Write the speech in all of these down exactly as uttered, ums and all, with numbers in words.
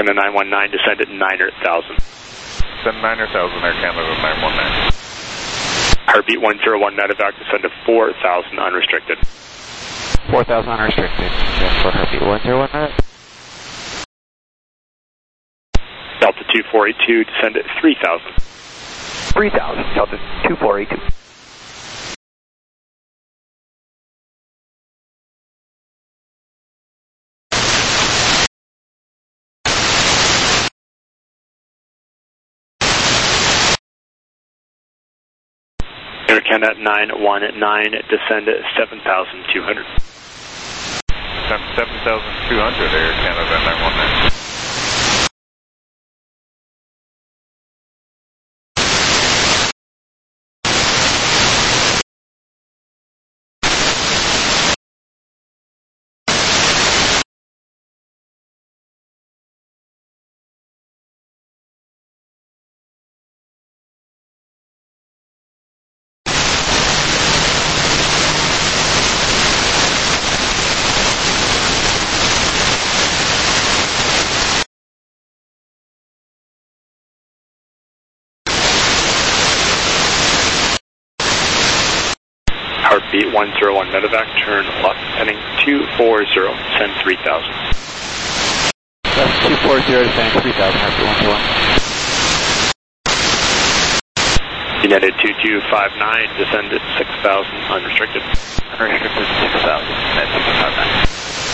Canada nine one nine, descend at nine thousand. Descend nine thousand, Air Canada nine one nine. Heartbeat one zero one, medevac, descend to four thousand unrestricted. four thousand unrestricted. Just for Heartbeat one zero one, med. Delta two four eight two, descend at three thousand. three thousand, Delta two four eight two. Air Canada nine one nine, descend at seven thousand two hundred. Descend seven thousand two hundred, Air Canada nine one nine. Heartbeat one zero one, medevac, turn left, heading two four zero, send three thousand. That's two four zero, descend three thousand, Heartbeat one zero one. United two two five nine, descend at six thousand, unrestricted. Unrestricted six thousand, at two two five nine.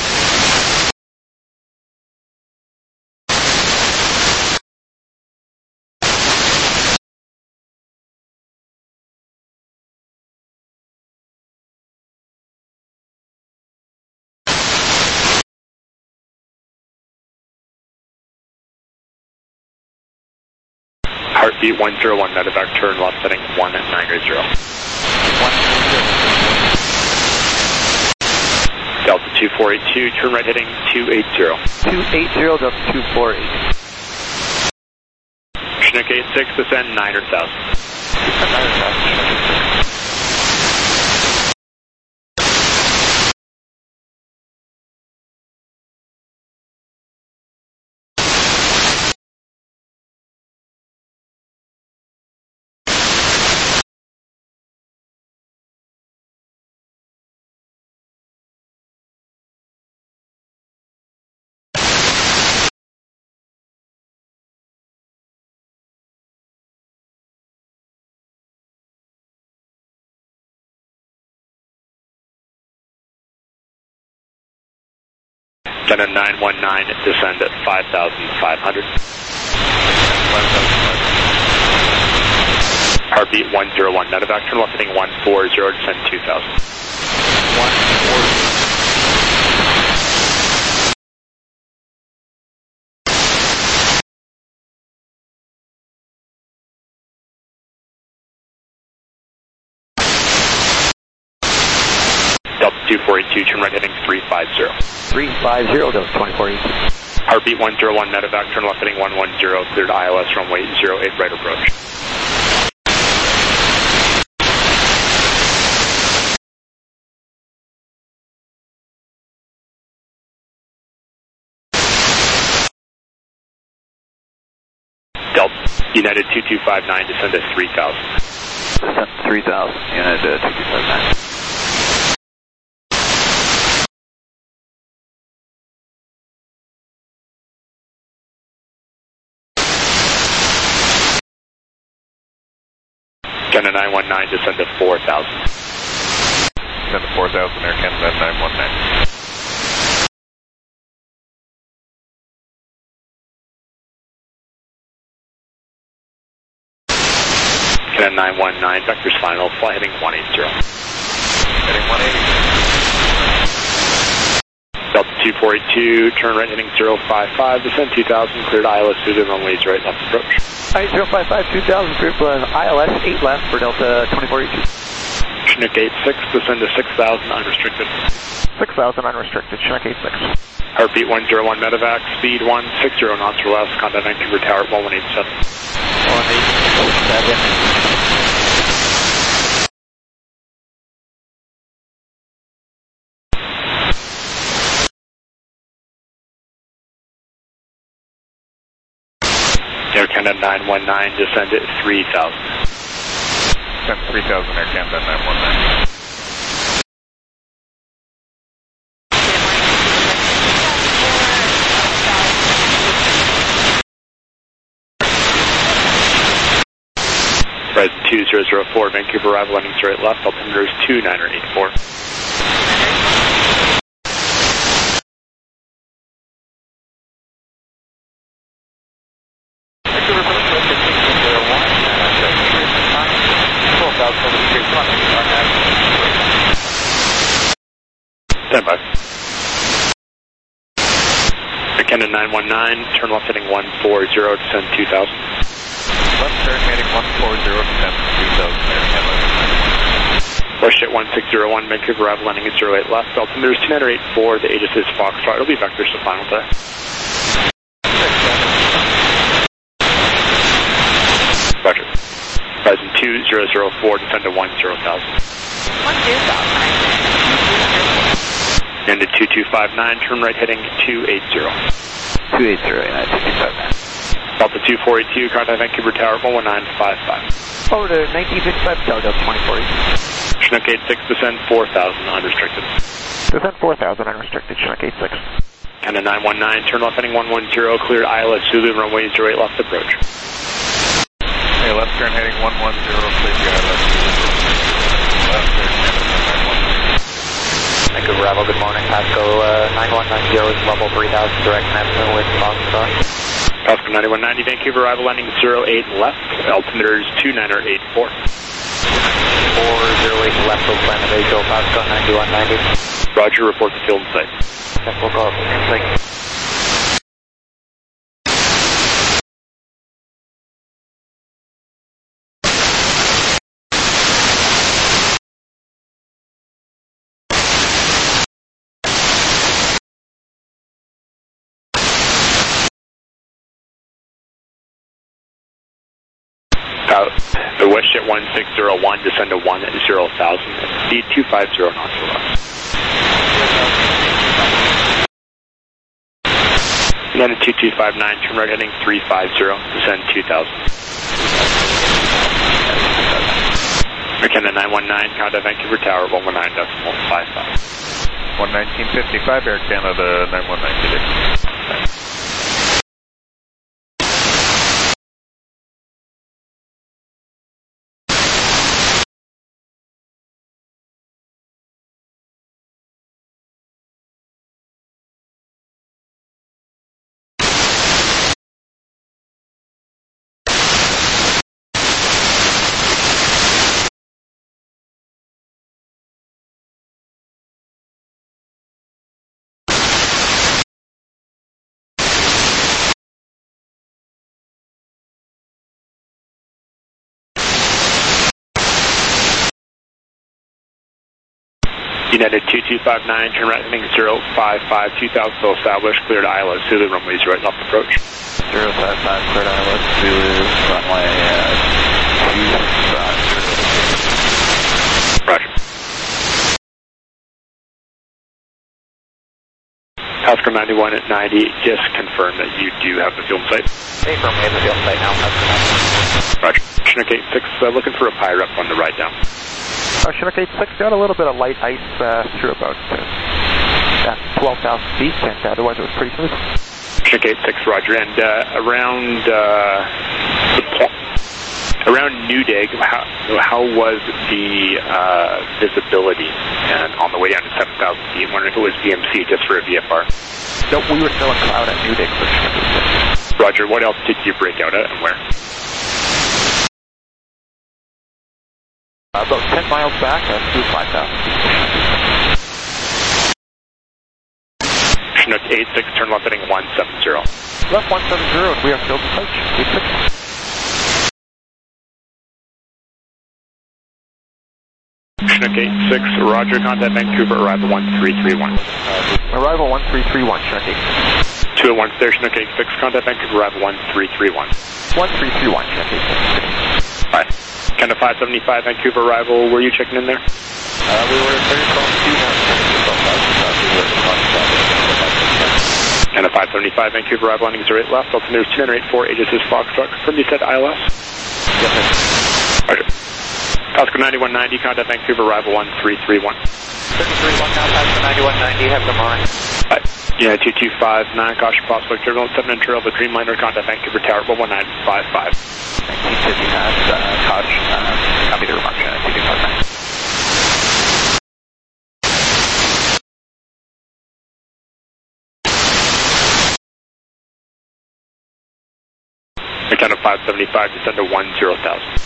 Heartbeat one zero one, medevac, turn left, heading one nine zero. Delta two four eight two, turn right, heading two eight zero. two eight zero, Delta two four eight. Chinook eight six, descend nine thousand. nine thousand. Canada nine one nine, descend at five thousand five hundred. Heartbeat one zero one, medevac, turn left, heading one four zero, descend two thousand. one four zero. Delta two four eight two, turn right, heading three five zero. three five zero, Delta twenty-four eight two. Heartbeat one zero one, medevac, turn left, heading one one zero, cleared I L S runway zero eight, right approach. Delta United two two five nine, descend at three thousand. Descend three thousand, United two two five nine. Canada nine one nine, descend to four thousand. Descend to four thousand, Air Canada nine one nine. Canada nine one nine, vectors final, fly heading one eight zero. Heading one eighty. Delta two four eight two, turn right, heading zero five five, descend two thousand, cleared I L S suited runways right, left approach. Alright, zero five five two thousand, cleared I L S eight left for Delta twenty-four eight two. Chinook eight six, descend to six thousand, unrestricted. six thousand unrestricted, Chinook eight six. Heartbeat one zero one, medevac, speed one six zero knots or less, contact Vancouver Tower one one eight seven. one eight seven. Air Canada nine one nine, descend at three thousand. Descend three thousand, Air Canada nine one nine. Horizon two zero zero four, Vancouver arrival, landing straight left, altimeter is two niner eight four. Stand by. Air Canada nine one nine, turn left heading one four zero, descend two thousand. Left turn heading one four zero, descend two thousand, Air Canada. Westjet one six zero one, Vancouver arrival, landing at zero eight left, altimeter is two niner eight four, the Aegis is Foxtrot, it'll be vectors to final day. Roger. Horizon two zero zero four, descend to one zero thousand. one two thousand. And to two two five nine, turn right heading two eight zero. two eight zero, United two two five nine. Delta two four eight two, contact Vancouver Tower one one nine five five. Over to nineteen fifty-five, Tower Delta twenty forty. Chinook eight six, descend four thousand, unrestricted. Descend four thousand, unrestricted, Chinook eight six. Canada nine one nine, turn left heading one one zero, cleared I L S Zulu, runway zero eight left approach. Hey, left turn heading one one zero, cleared I L S Zulu. Left turn Canada nine one nine. Vancouver arrival, good morning. Pasco uh, nine one nine zero is level three thousand, direct connection with Foxtrot. Pasco ninety-one ninety, Vancouver arrival, landing zero eight left, altimeter is two niner eight four. four zero eight left, full plan of April, Pasco ninety-one ninety. Roger, report to field and site. We'll go up, thanks. Out. The Westjet one six zero one, descend to one zero thousand, speed two five zero knots or less. United two two five nine, turn right heading three five zero, descend two thousand. Air Canada nine one nine, contact Vancouver Tower one one nine decimal five five. one nineteen fifty-five, Air Canada nine one nine today. United two two five nine, turn right heading zero five five, two thousand, still established, cleared I L S Zulu, runway zero eight left approach. zero five five, cleared I L S Zulu, runway two five zero. Roger. Pasco ninety-one at ninety, just confirm that you do have the field in sight. Confirm we have the field site now, Pasco. Roger. Chinook eight six, uh, looking for a pilot on the ride down. Uh, Chinook eight six got a little bit of light ice uh, through about uh, twelve thousand feet, and uh, otherwise it was pretty smooth. Chinook eight six, Roger. And uh, around uh, the po- around Newdig, how, how was the uh, visibility? And on the way down to seven thousand feet, wondering if it was V M C just for a V F R. Nope, we were still in cloud at Newdig for Chinook eight six. Roger. What else did you break out at and where? Uh, about ten miles back, uh, through five thousand feet. Chinook eight six, turn left heading one seven zero. Left one seven zero, and we are still in sight. eight six. Chinook eight six, Roger, contact Vancouver, arrival one three three one. Arrival one three three one, Chinook eight six. two oh one, station, Chinook eight six, contact Vancouver, arrival one three three one. one three three one, Chinook eight six. Bye. Canada five seventy-five, Vancouver arrival, were you checking in there? Uh, we were at thirty-two. Canada five seventy-five, Vancouver, arrival landing zero eight left, altimeter is two nine eight four, Aegis is Foxtrot, confirm you said I L S? Yes, sir. Roger. Pasco ninety-one ninety, contact Vancouver, arrival one three three one. three three one now, Pasco ninety-one ninety, have them on. Right. Yeah, two two five nine, caution prospect, turbulence seven internal, the Dreamliner, contact Vancouver Tower, one one nine five five. nineteen fifty knots, uh, Koch, uh, copy the remark, uh, two two five nine. Return to five seventy-five, descend to one zero thousand.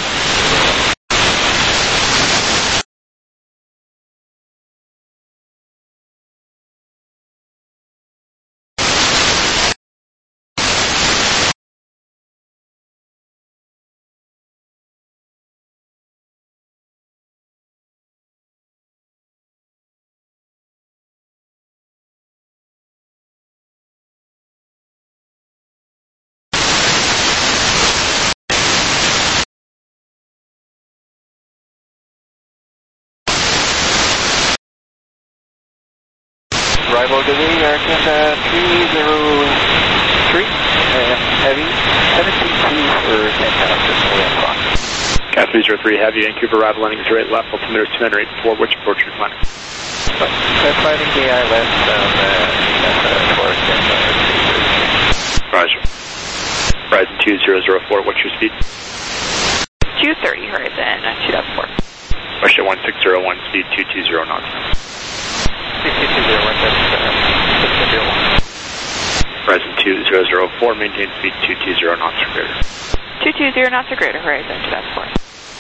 Arrival delay, Arcanda three zero three, uh, heavy, seventeen two for ten thousand, William Fox. Cat three zero three, heavy, Vancouver, arrival landing zero eight left, altimeter is two nine eight four, which approach are you planning? So, uh, fighting the I L S, um, uh, uh, for ten thousand. Roger. Horizon two zero zero four, what's your speed? two thirty Horizon, two thousand four. Russia one six zero one, speed two two zero knots. two two zero one, that's, uh, six zero one. Horizon two zero zero four, maintain speed two two zero knots or greater. two two zero knots or greater, Horizon, two thousand four.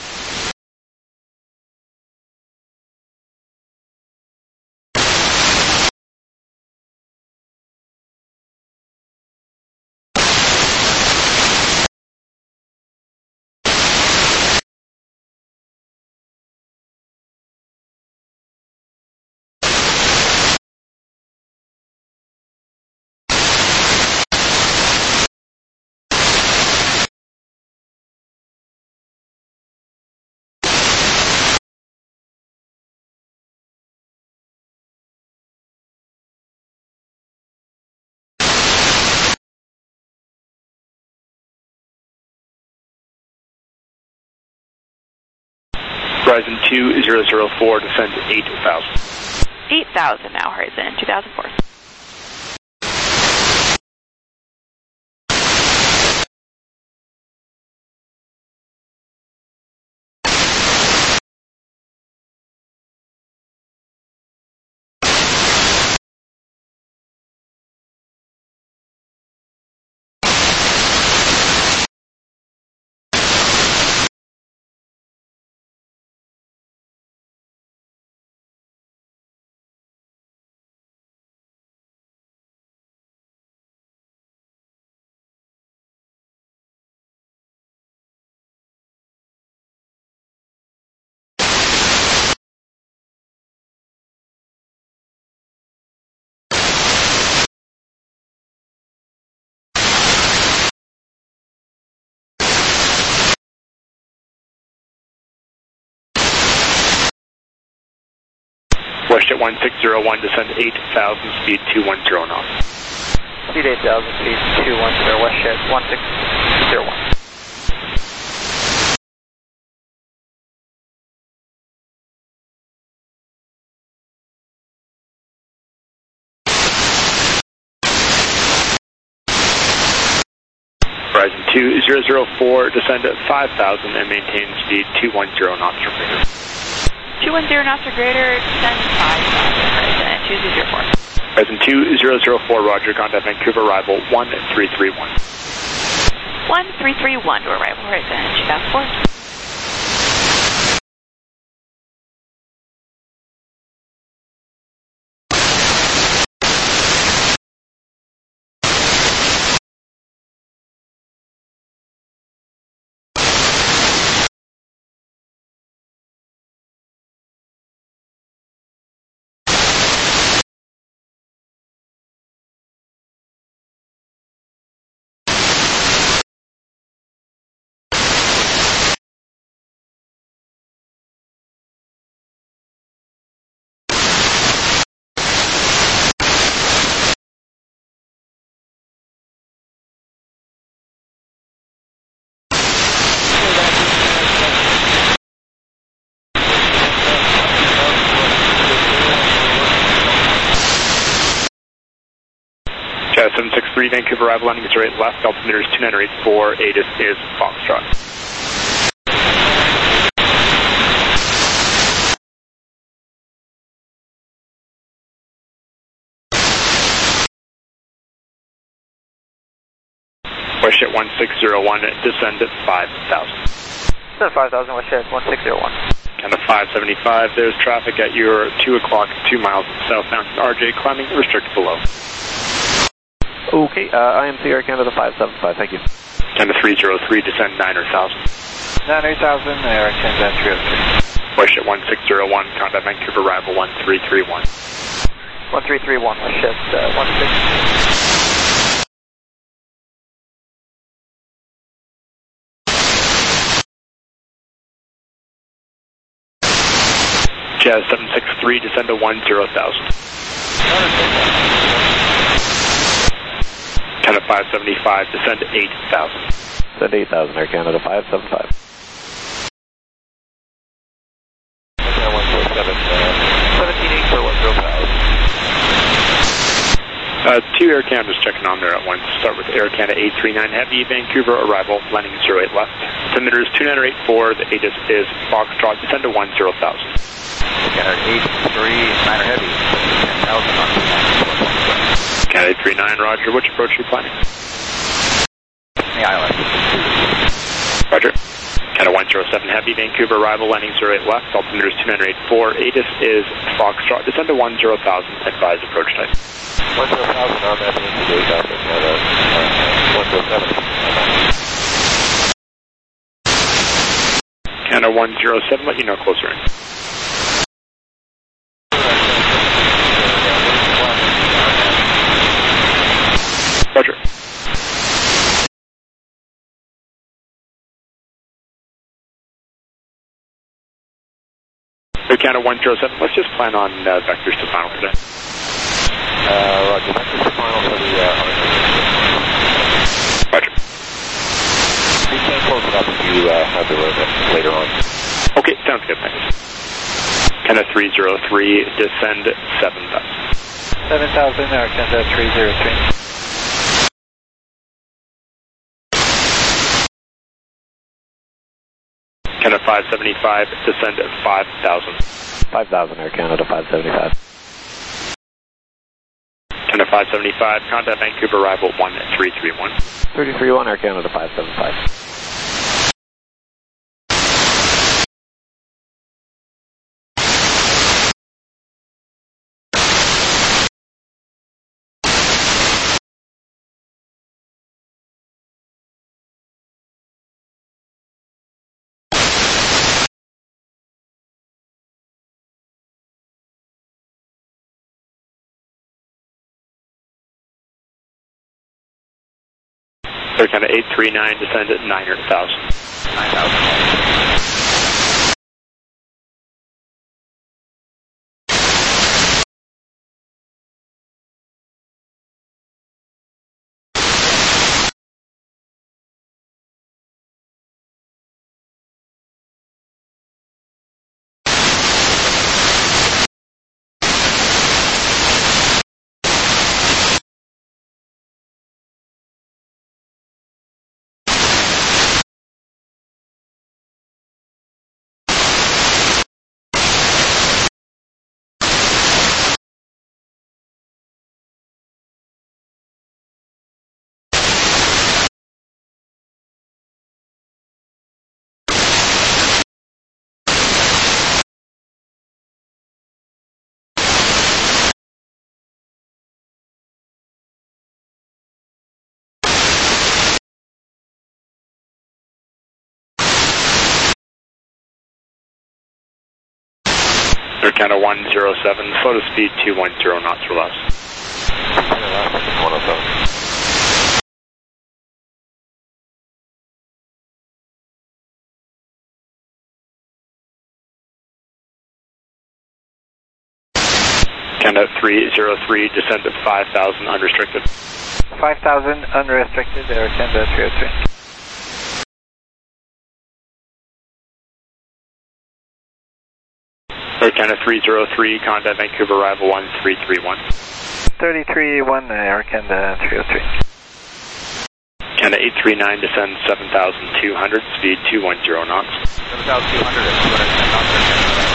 Horizon two zero zero four, descend to eight thousand. eight thousand now, Horizon, two thousand four. WestJet one six zero one, descend to eight thousand, speed two one zero knots. Speed eight thousand, speed two one zero, WestJet one six zero one. Horizon two zero zero four, descend to five thousand and maintain speed two one zero knots or greater. two one zero knots or greater, descend five thousand, Horizon, two zero four. Horizon two zero zero four, roger, contact Vancouver, arrival one three three one. one three three one to arrival, Horizon, two thousand four. seven six three, Vancouver arrival landing zero eight left, altimeter is two nine eight four, ATIS is Foxtrot. Westjet one six zero one, descend at five thousand. Descend five thousand, Westjet one six zero one. Kind of five seventy-five, there's traffic at your two o'clock, two miles southbound R J, climbing restricted below. Okay, uh, I M C Air Canada five seven five, thank you. Kind of three zero three, descend nine thousand. nine thousand, Air Canada three oh three. Westjet one six zero one, contact Vancouver arrival one three three one. one three three one, Westjet uh, one six. Jazz seven six three, descend to one zero thousand. Kind of five seventy-five, descend to eight thousand. Send eight thousand, Air Canada five seven five. seventeen eight for one zero five. Uh, two Air Canadas checking on there at once. Start with Air Canada eight three nine Heavy, Vancouver arrival, landing zero eight left. Altimeter is two nine eight four, the ATIS is Foxtrot, descend to one zero thousand. Canada eight three nine Heavy, ten thousand on Canada eight three nine, Roger. Which approach are you planning? the island. Roger. Canada one zero seven Heavy, Vancouver arrival, landing zero eight left. Altimeter is two nine eight four, ATIS is Foxtrot, descend to one zero thousand, advise approach type. one zero thousand on that eight thousand, Canada one zero seven. Canada one zero seven, let you know closer in. Roger. So Canada one zero seven, let's just plan on uh, vectors to final today. Uh, Roger, vectors to final for the uh, Roger. we can close it up if you uh, have the road later on. Okay, sounds good, thanks. Canada three zero three, descend seven thousand. seven thousand, Air Canada three zero three. Canada five seventy-five, descend at five thousand. five thousand, Air Canada five seventy-five. Canada five seventy-five, contact Vancouver arrival one three three one. three three one, Air Canada five seven five. Air Canada eight three nine, descend at nine thousand. nine thousand. Air Canada one zero seven, slow to speed two one zero knots or less. one oh seven. Canada three zero three, descend at five thousand, unrestricted. five thousand, unrestricted, Air Canada three oh three. Air Canada three zero three, contact Vancouver arrival one three three one. thirty-three one, Air Canada three oh three. Canada eight three nine, descend seven thousand two hundred, speed two one zero knots. seven thousand two hundred at two hundred ten knots.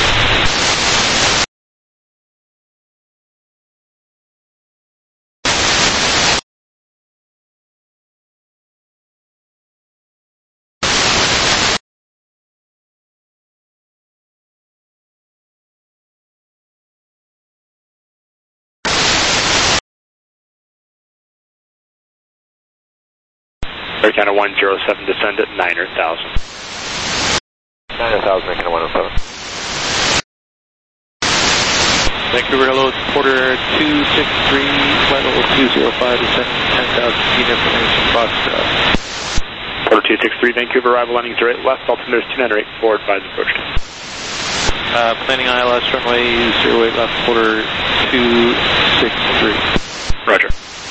Air Canada one zero seven, descend at niner thousand. niner thousand, Air Canada one oh seven. Vancouver, hello, it's Porter two six three, flight level two zero five, descend ten thousand feet, information, Foxtrot. Porter two six three, Vancouver, arrival landing zero eight left, altimeter is two nine eight, forward, advise approach. Uh, planning I L S runway zero eight left, Porter two six three. Roger.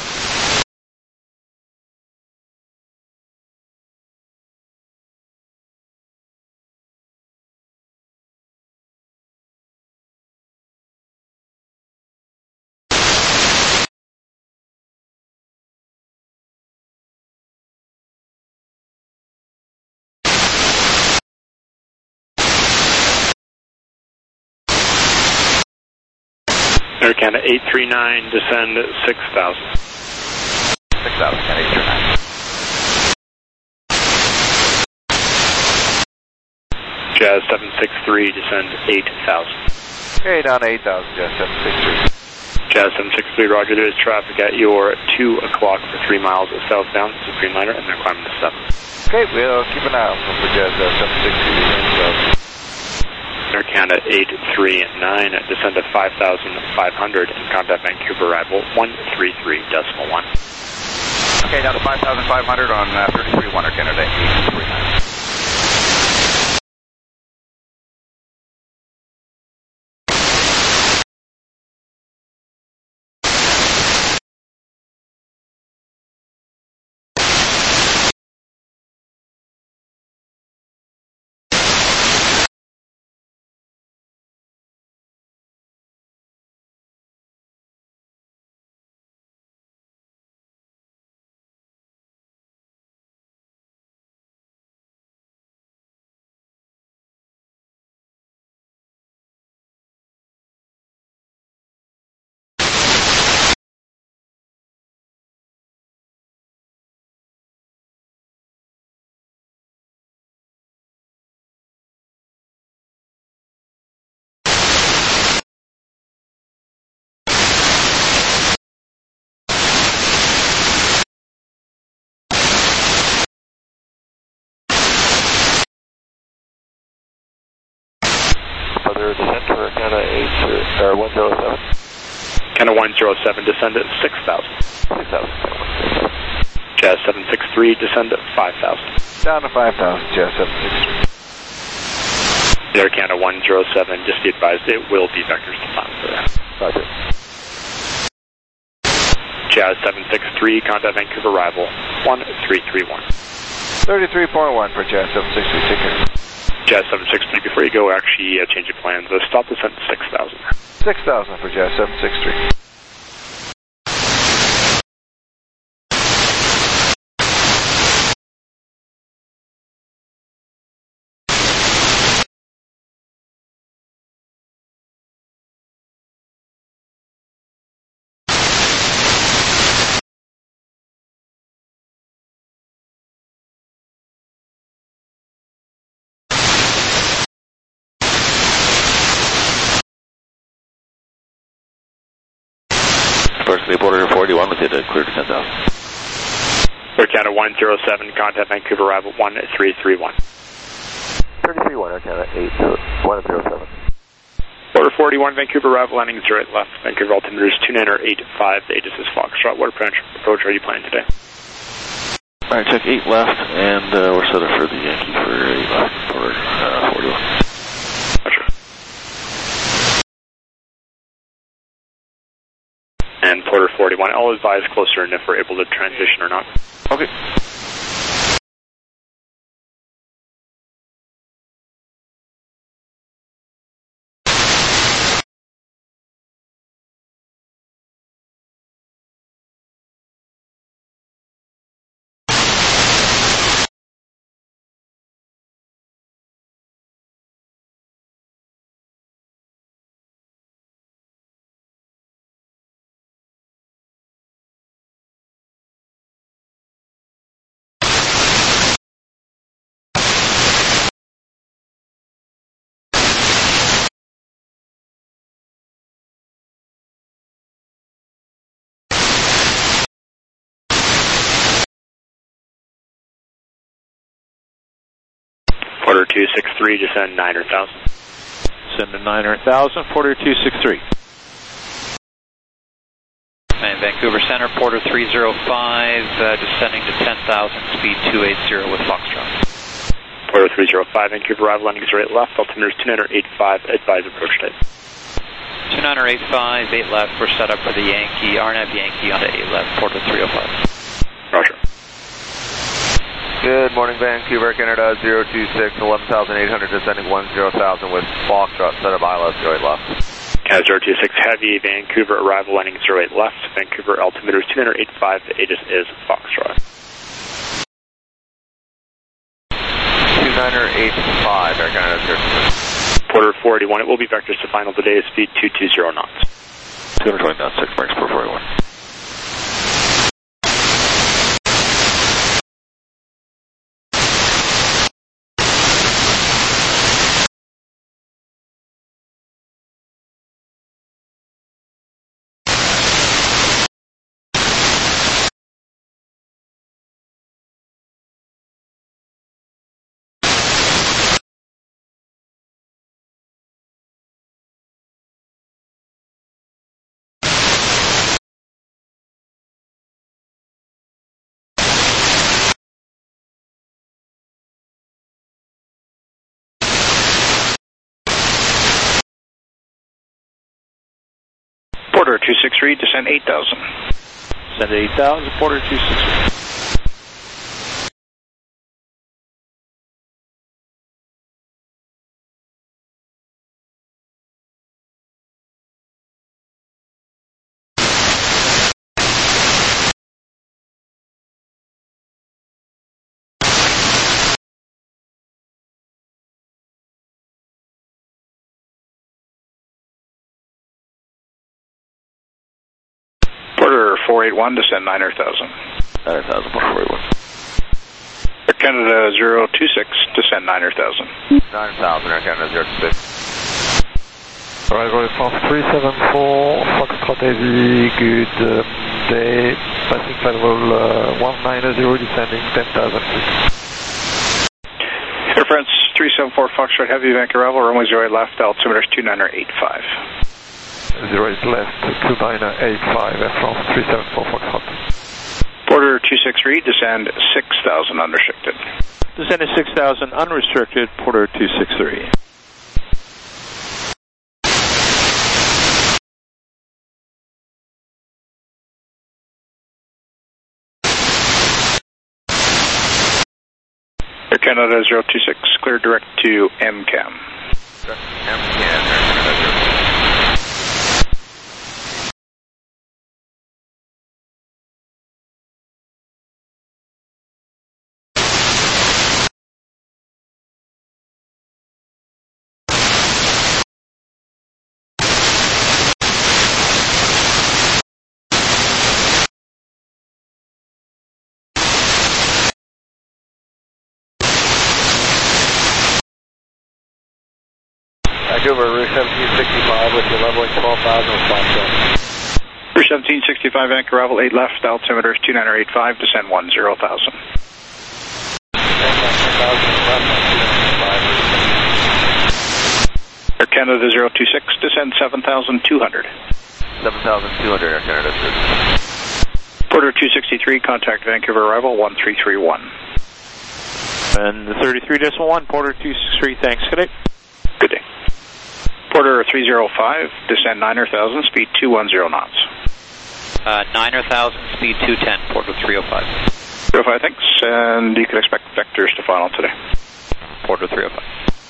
Air Canada eight three nine, descend six thousand. six thousand, Canada eight three nine. Jazz seven six three, descend eight thousand. Okay, down to eight thousand, Jazz seven six three. Jazz seven six three, roger, there is traffic at your two o'clock for three miles southbound, Supreme Liner, and they're climbing to seven. Okay, we'll keep an eye out for Jazz seven six three. Air Canada eight three nine, descend to five thousand five hundred, and contact Vancouver arrival one three three decimal one. Okay, down to five thousand five hundred on uh, thirty-three one, Air Canada eight three nine. Further descent for Air Canada eight, or one zero seven. Canada one zero seven, descend at six thousand. six thousand. Jazz seven six three, descend at five thousand. Down to five thousand, Jazz seven six three. Air Canada one zero seven, just be advised it will be vectors to plan for that. Roger. Jazz seven six three, contact Vancouver arrival one three three one. thirty-three point one for Jazz seven six three, take care. Jazz seven six three, before you go, actually uh, change your plans. Uh, stop descent at six thousand. six thousand for Jazz seven six three. Firstly, Porter forty-one with it, clear to ten thousand. Air Canada one zero seven, contact Vancouver arrival one three three one. thirty-three one, Air Canada eight one zero seven. Porter forty-one, Vancouver arrival landing zero eight left. Vancouver altimeter is two nine eight five, the Aegis is Foxtrot. What approach, approach are you planning today? Alright, check eight left, and uh, we're set up for the Yankee for eight left, Porter uh, forty-one. Roger. And Porter forty-one, I'll advise closer and if we're able to transition or not. Okay. Porter two six three, descend niner thousand. Send to niner thousand, Porter two six three. And Vancouver Center, Porter three zero five, uh, descending to ten thousand, speed two eighty with Foxtrot. Porter three zero five, Vancouver arrival, landing is right left, altimeter is two niner eight five, advise approach type. two niner eight five, eight left, we're set up for the Yankee, R N A V Yankee onto eight left, Porter three oh five. Roger. Good morning, Vancouver, Canada zero two six, eleven thousand eight hundred, descending one zero thousand with Foxtrot, set up I L S zero eight left. Canada zero two six, heavy, Vancouver arrival, landing zero eight left, Vancouver altimeter is two niner eight five, the Aegis is Foxtrot. two niner eight five, Air Canada zero two six. Porter four eighty-one, it will be vectors to final today, speed two two zero knots. two twenty knots, six marks per four eighty-one. Porter two six three, descend eight thousand. Send to eight thousand, Porter two six three. Porter four eighty-one, descend niner thousand. niner thousand, Porter four eighty-one. Air Canada zero two six, descend niner thousand. nine thousand, Air Canada zero two six. Arrival France three seven four, Foxtrot Heavy, good um, day, passing flight level uh, one nine zero, descending ten thousand feet. Air France three seven four, Foxtrot Heavy, Vancouver arrival, runway zero eight left, altimeter is two niner eight five. zero eight left, two niner eight five, Air France three seven four, Foxtrot. Porter two six three, descend six thousand unrestricted. Descend to six thousand, unrestricted, Porter two six three. Air Canada zero two six, clear direct to M CAM. M CAM, Air Canada zero two six. Vancouver, Route seventeen sixty-five with your leveling twelve thousand with Foxtrot. Route seventeen sixty-five, Vancouver arrival eight left, altimeter is two niner eight five, descend one zero thousand. Air Canada zero two six, descend seven thousand two hundred. seven thousand two hundred, Air Canada zero two six. Porter two sixty-three, contact Vancouver arrival one three three one. And the thirty-three decimal one, Porter two six three, thanks, good day. Good day. Porter three zero five, descend niner thousand, speed two one zero knots. Uh, niner thousand, speed two ten, Porter three oh five. three oh five, thanks, and you can expect vectors to final today. Porter three oh five.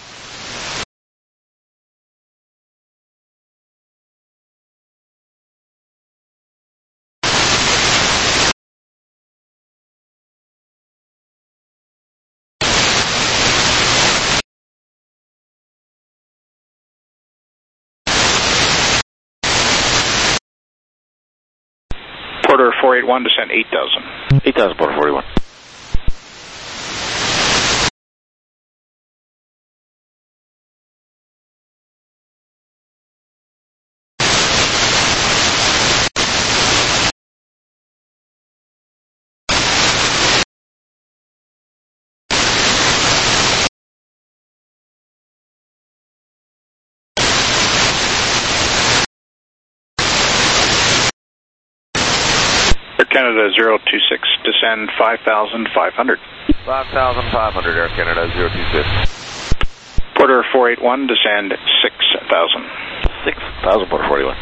Porter four eighty-one, descend eight thousand. eight thousand, Porter forty-one. Canada zero two six, descend five thousand five hundred. five thousand five hundred, Air Canada zero two six. Porter four eight one, descend six thousand. six thousand, Porter forty-one.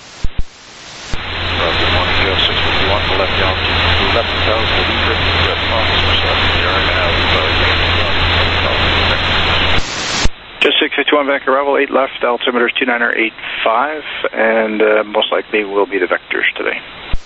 Uh, good morning, Joe six fifty-one, for left altitude, left thousand, will be driven to that Fox, you're now, Just six fifty-one, Vancouver arrival, eight left, altimeter two nine eight five, and uh, most likely will be the vectors today.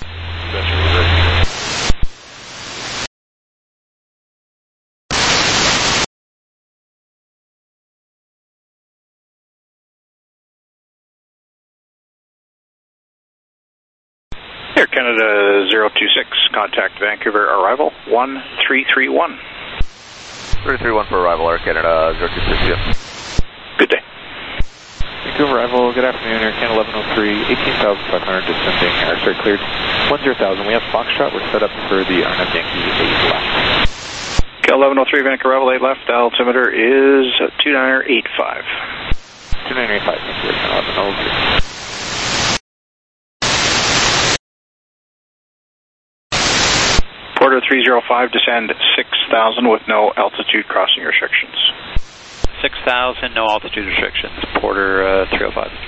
Air Canada zero two six, contact Vancouver arrival one three three one. three three one for arrival, Air Canada zero two six, yeah. Good day. Vancouver arrival, good afternoon, Air Canada eleven oh three, eighteen thousand five hundred, descending, airside cleared, one zero thousand. We have Foxtrot, we're set up for the R N F Yankee eight left. Okay, eleven oh three, Vancouver arrival, eight left, altimeter is two nine eight five. two nine eight five, thank you, Air Canada eleven oh three. Porter three zero five, descend six thousand with no altitude crossing restrictions. six thousand, no altitude restrictions. Porter uh, three oh five.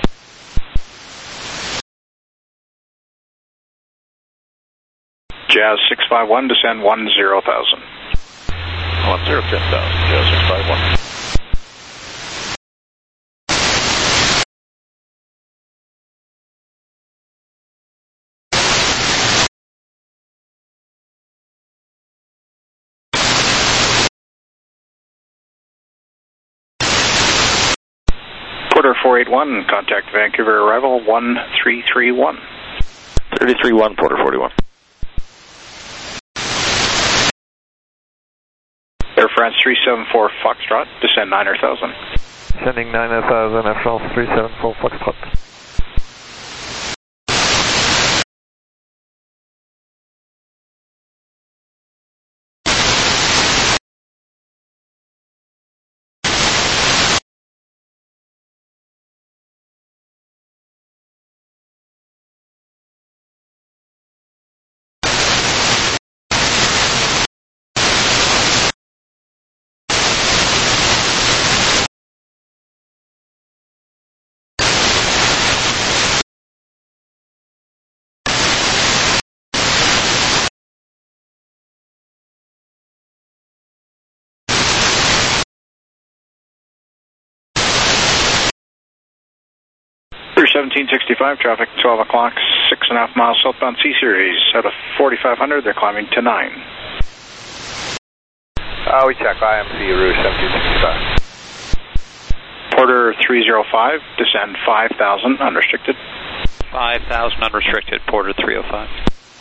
Jazz six five one, descend one zero thousand. one zero ten thousand, Jazz six five one. Porter four eight one, contact Vancouver arrival one three three one. thirty-three one, Porter forty-one. Air France three seven four Foxtrot, descend nine thousand. Sending nine thousand, Air France three seven four Foxtrot. seventeen sixty-five, traffic twelve o'clock, six and a half miles southbound C Series. Out of forty-five hundred, they're climbing to nine. Uh, we check I M C Rouge seventeen sixty-five. Porter three zero five, descend five thousand, unrestricted. five thousand unrestricted, Porter three oh five.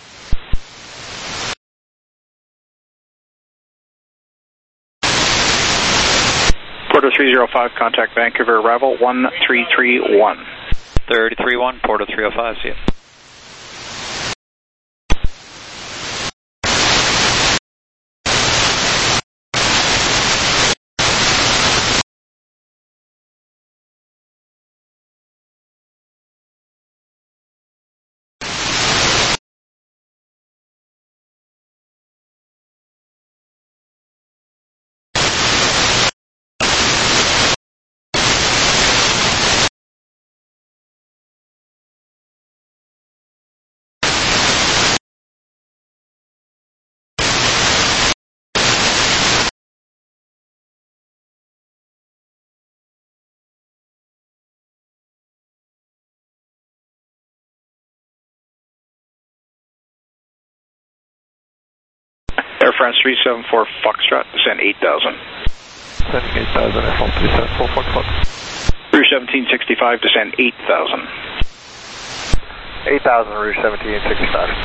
Porter three zero five, contact Vancouver arrival one three three one. thirty-three one, Porter three oh five, see you. Air France three seven four Foxtrot, descend eight thousand. Sending eight thousand, Air France three seven four Foxtrot. Rouge seventeen sixty-five, descend eight thousand. eight thousand, Rouge seventeen sixty-five.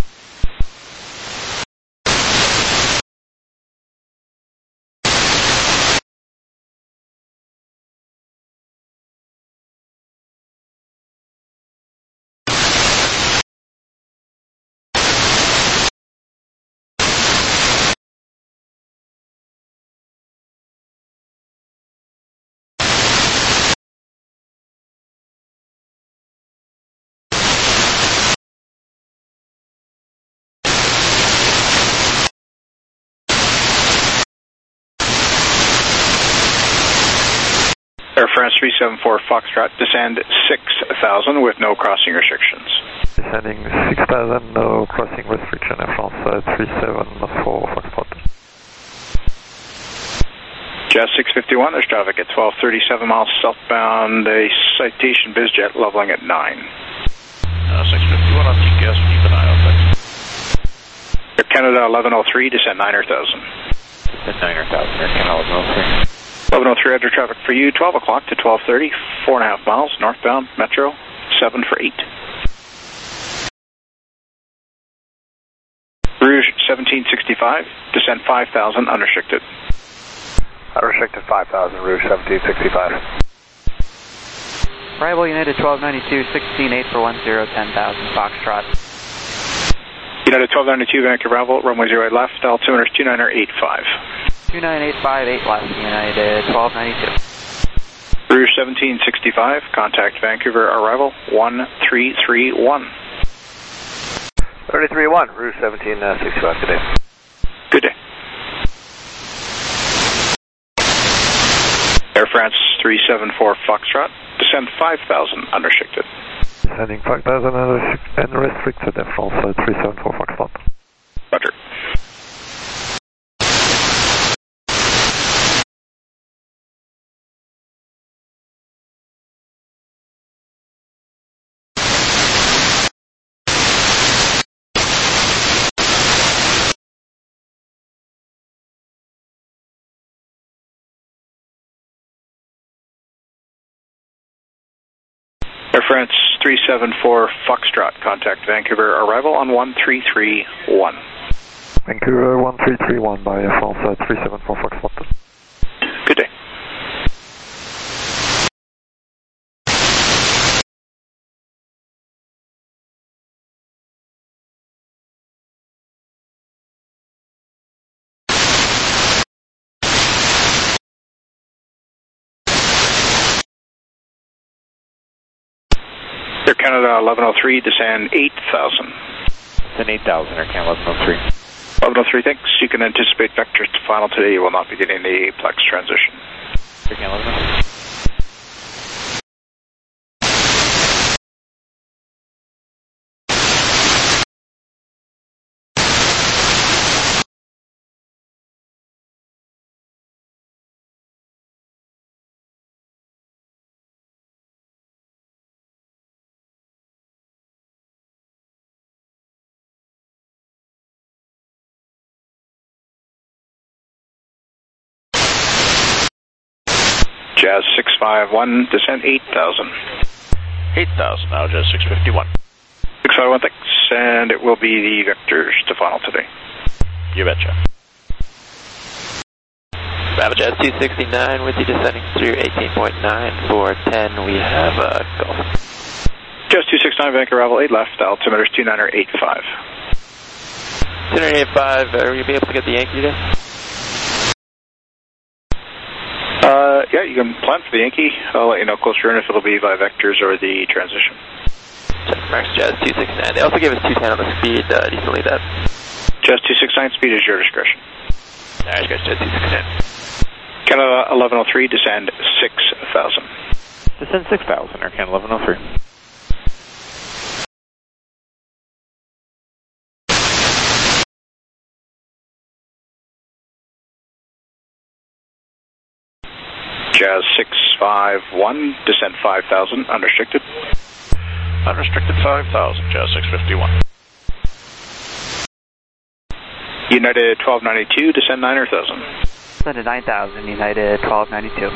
Air France three seven four Foxtrot, descend six thousand with no crossing restrictions. Descending six thousand, no crossing restriction, Air France uh, three seven four Foxtrot. Jazz six fifty-one, there's traffic at twelve thirty-seven miles southbound, a Citation BizJet leveling at nine. Uh, six fifty-one on T C A S, keep an eye on things. Air Canada eleven oh three, descend nine thousand. Descend nine thousand, Air Canada eleven oh three. eleven oh three, under traffic for you, twelve o'clock to twelve thirty, four and a half miles, northbound, Metro, seven for eight. Rouge seventeen sixty-five, descend five thousand, unrestricted. Unrestricted five thousand, Rouge seventeen sixty-five. Arrival United twelve ninety-two, sixteen eight for one zero, ten thousand, Foxtrot. United twelve ninety-two, Vancouver arrival, runway zero eight left, altimeter is two nine eight five. two nine eight five, eight left, United twelve ninety-two. Rouge seventeen sixty-five, contact Vancouver arrival, one three three one. thirty-three one, Rouge seventeen sixty-five, good day. Good day. Air France three seven four Foxtrot, descend five thousand, unrestricted. Descending five thousand unrestricted, Air France uh, three seven four Foxtrot. Roger. Air France three seven four Foxtrot, contact Vancouver arrival on one three three one. Vancouver one three three one by Air France uh, three seven four Foxtrot. Good day. Air Canada eleven oh three, descend eight thousand. Descend eight thousand, Air Canada eleven oh three. eleven oh three, thanks. You can anticipate vectors to final today. You will not be getting the Plex transition. Air Canada eleven oh three. Jazz six five one, descend eight thousand. eight thousand now, Jazz six fifty-one. six five one, thanks. And it will be the vectors to final today. You betcha. Bravo Jazz two sixty-nine with you descending through eighteen point nine for ten. We have uh, Gulf. Jazz two sixty-nine, Vancouver arrival eight left, altimeter is two nine eight five. two nine eight five, are we be able to get the Yankee today? Uh, yeah, you can plan for the Yankee. I'll let you know closer in if it'll be by vectors or the transition. Max Jazz two sixty-nine. They also gave us two ten on the speed. Uh, do you still need that? Jazz two sixty-nine, speed is your discretion. Alright, guys, Jazz two sixty-nine. Canada eleven oh three, descend six thousand. Descend six thousand, Air Canada eleven oh three. Jazz six five one, descend five thousand, unrestricted. Unrestricted five thousand, Jazz six fifty-one. United twelve ninety-two, descend nine thousand. Descend to nine thousand, United twelve ninety-two.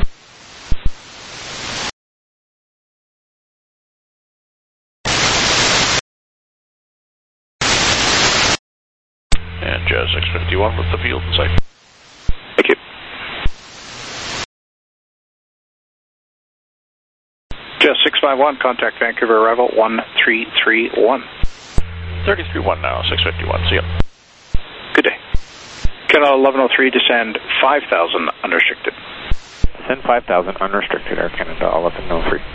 And Jazz six fifty-one with the field in sight. Thank you. Jazz six five one, contact Vancouver arrival one three three one. thirty-three one now, six fifty-one, see ya. Good day. Canada eleven oh three, descend five thousand, unrestricted. Descend five thousand, unrestricted, Air Canada eleven oh three.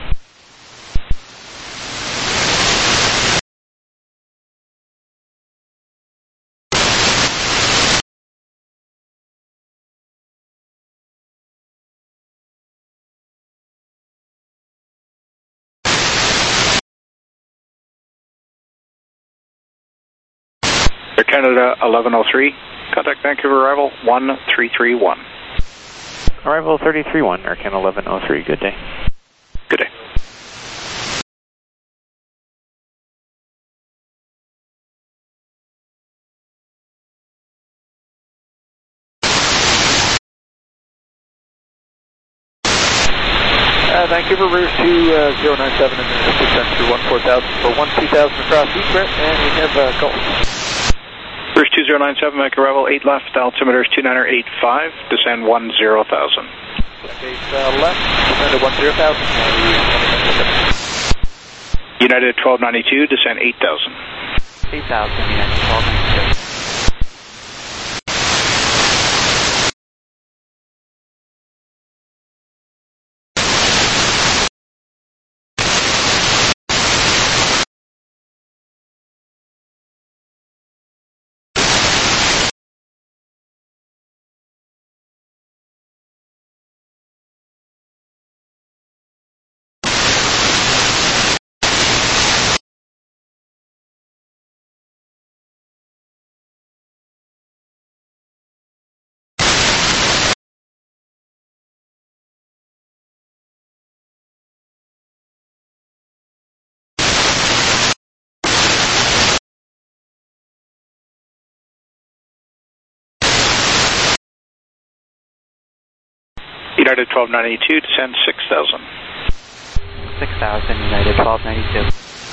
Air Canada eleven oh three, contact Vancouver arrival one three three one. Arrival three three one, Air Canada eleven oh three, good day. Good day. Uh, Vancouver, route two zero nine seven, and then descend through one four thousand for one two thousand across east, Brent, and we have a call. First two zero nine seven, Vancouver arrival eight left, altimeter is two nine eight five, descend one zero thousand. eight uh, left, descend to one zero thousand. United twelve ninety-two, descend eight thousand. eight thousand, United twelve ninety-two. United twelve ninety-two, descend six thousand. six thousand, United twelve ninety-two.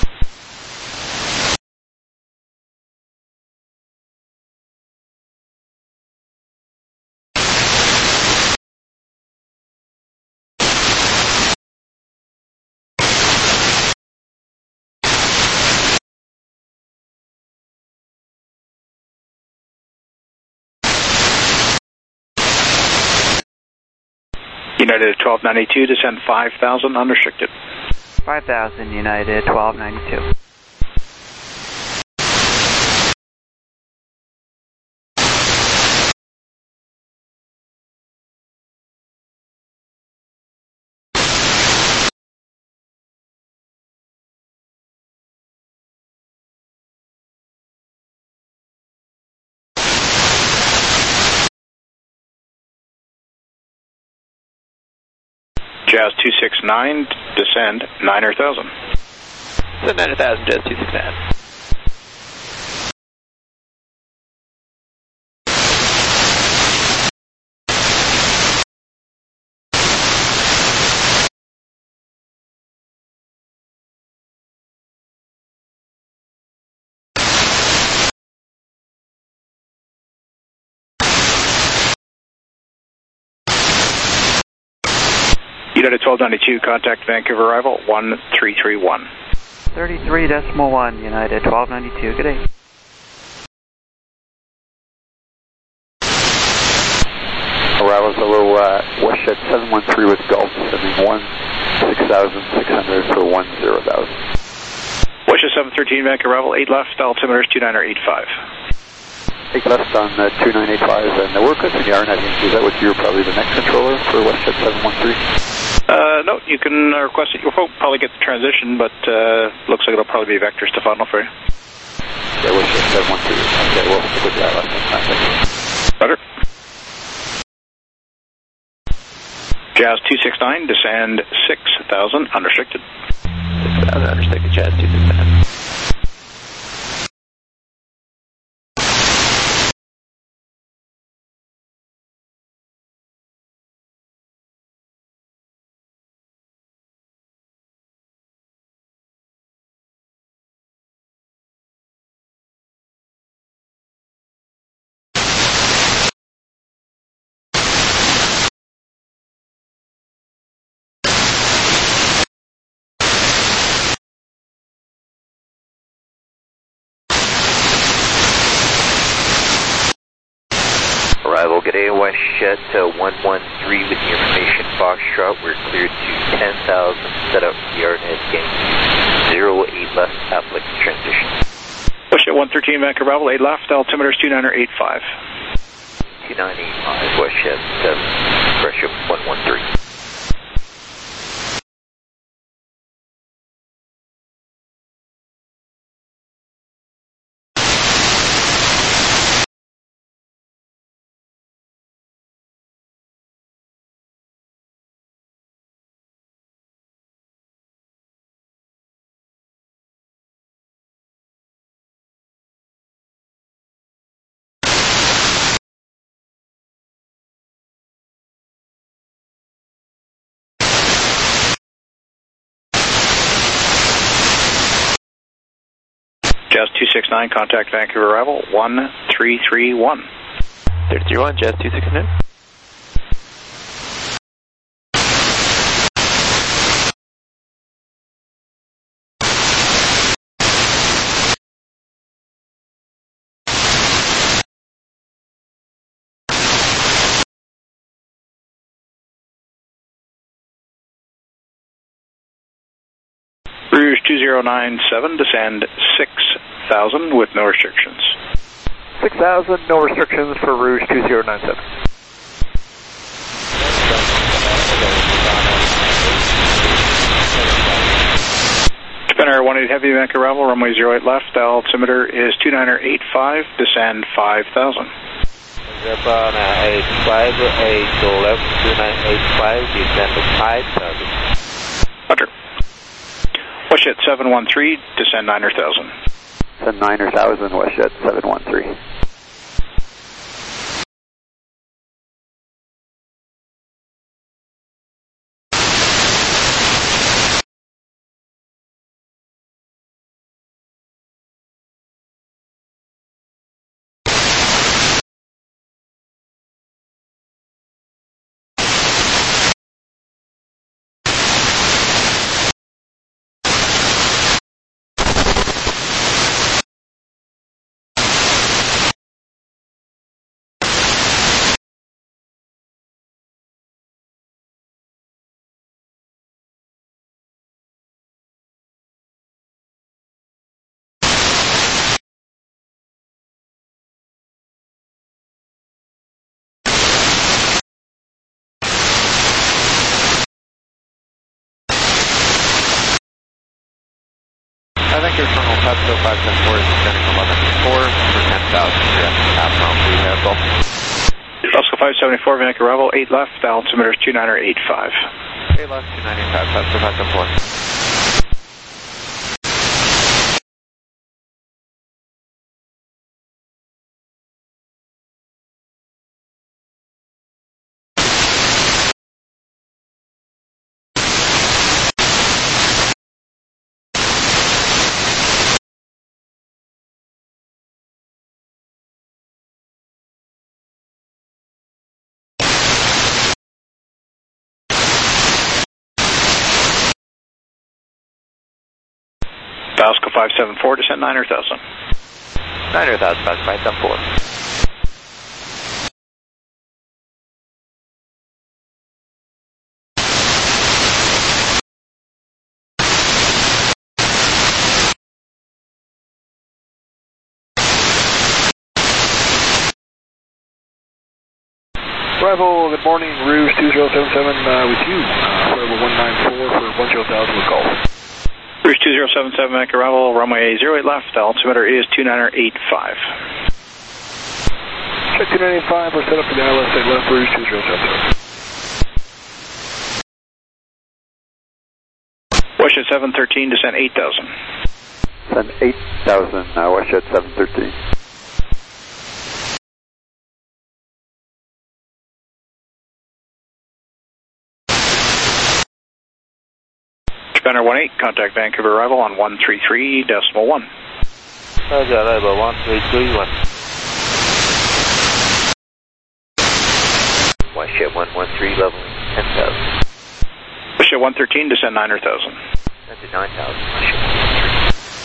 United twelve ninety-two, descend five thousand, unrestricted. five thousand, United twelve ninety-two. Jazz two six nine, descend nine thousand. Descend nine thousand, Jazz two six nine. United twelve ninety-two, contact Vancouver arrival one three three one. thirty-three decimal one, United twelve ninety-two, good day. Arrival solo uh, WestJet seven one three with Gulf, sending one six thousand six hundred for one zero thousand. WestJet seven thirteen, Vancouver arrival eight left, altimeter is two nine eight five. eight left on uh, two nine eight five, and uh, we're cutting the R N A. Is that what you're probably the next controller for WestJet seven one three? Uh, no, you can uh, request it. You'll probably get the transition, but uh, looks like it'll probably be Vector Stefano for you. Yeah, WestJet seven one three. Okay, we'll stick with that last time. Better. Jazz two six nine, descend six thousand, unrestricted. six thousand, unrestricted, Jazz two six nine. Arrival, good day, WestJet uh, one one three with the information Foxtrot. We're cleared to ten thousand, set up the Arnett Yankee zero eight left, Affleck transition. WestJet one thirteen, Vancouver arrival eight left, altimeter is two nine eight five. two nine eight five, WestJet uh, pressure one one three. Jazz two six nine, contact Vancouver arrival, one three three one. three three one, Jazz two six nine. Rouge two zero nine seven, descend six thousand with no restrictions. six thousand, no restrictions for Rouge two zero nine seven. Spinner one eight Heavy, Vancouver arrival, runway zero eight left, altimeter is two niner eight five, descend five thousand. Japan eight five eight left, two nine eight five, descend five thousand. Roger. Westjet seven one three, descend niner thousand. Descend niner thousand, Westjet seven one three. I think your terminal Pasco five ten four is descending eleven four for ten thousand. Half round three vehicle. Pasco five seventy-four, Vancouver arrival, eight left, altimeter is two niner eight five. eight left, two nine eight five, Pasco five ten four. Pasco five seven four, descend niner thousand. niner thousand, Pasco five seven four. Arrival, good morning, Rouge two zero seven seven uh, with you. Uh, arrival one nine four for one zero thousand with golf. Rouge two zero seven seven, Vancouver arrival, runway zero eight left, altimeter is two niner eight five. Check two nine eight five, we're set up for the I L S eight left, Rouge two zero seven seven. Westjet seven thirteen, descend eight thousand. Descend eight thousand, uh, Westjet seven thirteen. Spinner one eight, contact Vancouver arrival on one three three decimal one. Roger, arrival one three three one. Westjet one one three, leveling ten thousand. Westjet one thirteen, descend niner thousand. Descend nine thousand, Westjet one one three.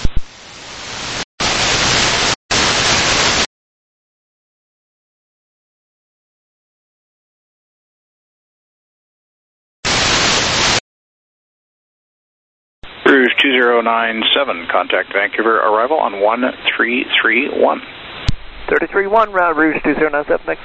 Rouge two zero nine seven, contact Vancouver arrival on one three three one. three three one, route Rouge two zero nine seven, next.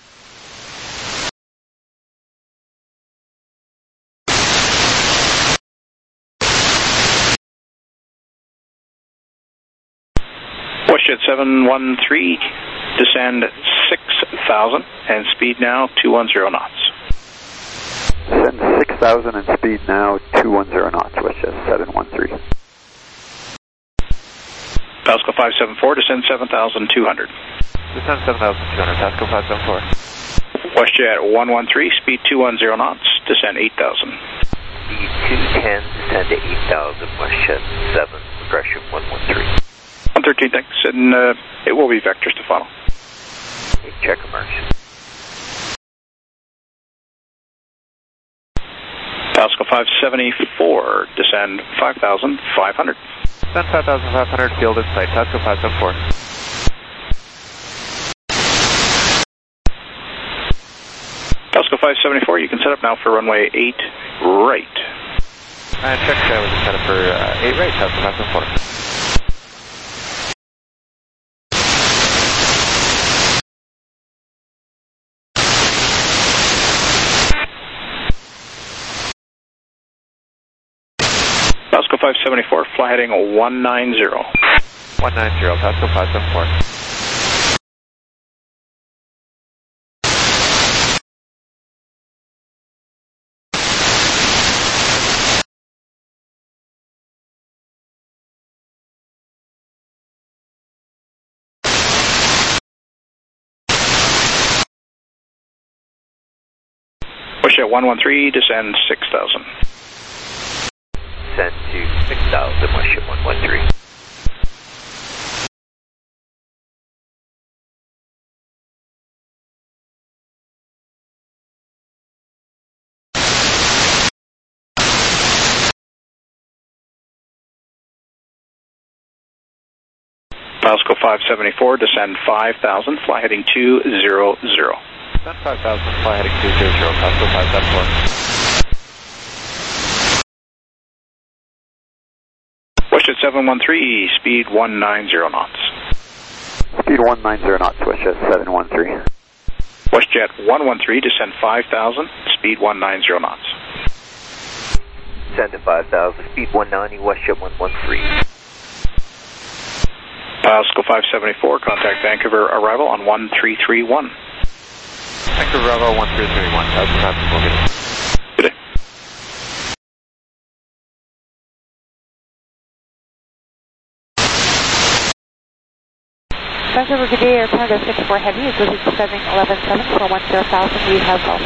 Westjet seven one three, descend six thousand and speed now two one zero knots. Descend six thousand and speed now two one zero knots, Westjet seven one three. Pasco five seven four, descend seven thousand two hundred. Descend seven thousand two hundred, Pasco five seven four. Westjet one one three, speed two one zero knots, descend eight thousand. Speed two ten, descend to eight thousand, Westjet seven, progression one one three. one thirteen, thanks, and uh, it will be vectors to follow. Okay, check marks. Pascal five seventy-four, descend five thousand five hundred. Descend five thousand five hundred, field in sight, Pascal five seventy-four. Pascal five seventy-four, you can set up now for runway eight right. And check, uh, we can set up for uh, eight right, Pascal five seventy-four. Pascal five seventy-four, fly heading one nine zero. one nine zero, Pascal five seventy-four. WestJet one one three, descend six thousand. Descend to six thousand, WestJet one one three. Pascal five seventy-four, descend five thousand, fly heading two zero zero. Descend five thousand, fly heading two zero zero, Pascal five seventy-four. WestJet seven one three, speed one nine zero knots. Speed one nine zero knots, WestJet seven one three. WestJet one one three, descend five thousand, speed one nine zero knots. Descend to five thousand, speed one ninety, WestJet one one three. Pascal five seventy-four, contact Vancouver arrival on one three three one. Vancouver arrival one three three one, Pascal five seventy-four. Good day. Vancouver, good day, Air Canada six four Heavy is with seven eleven seven for one zero thousand, we have all.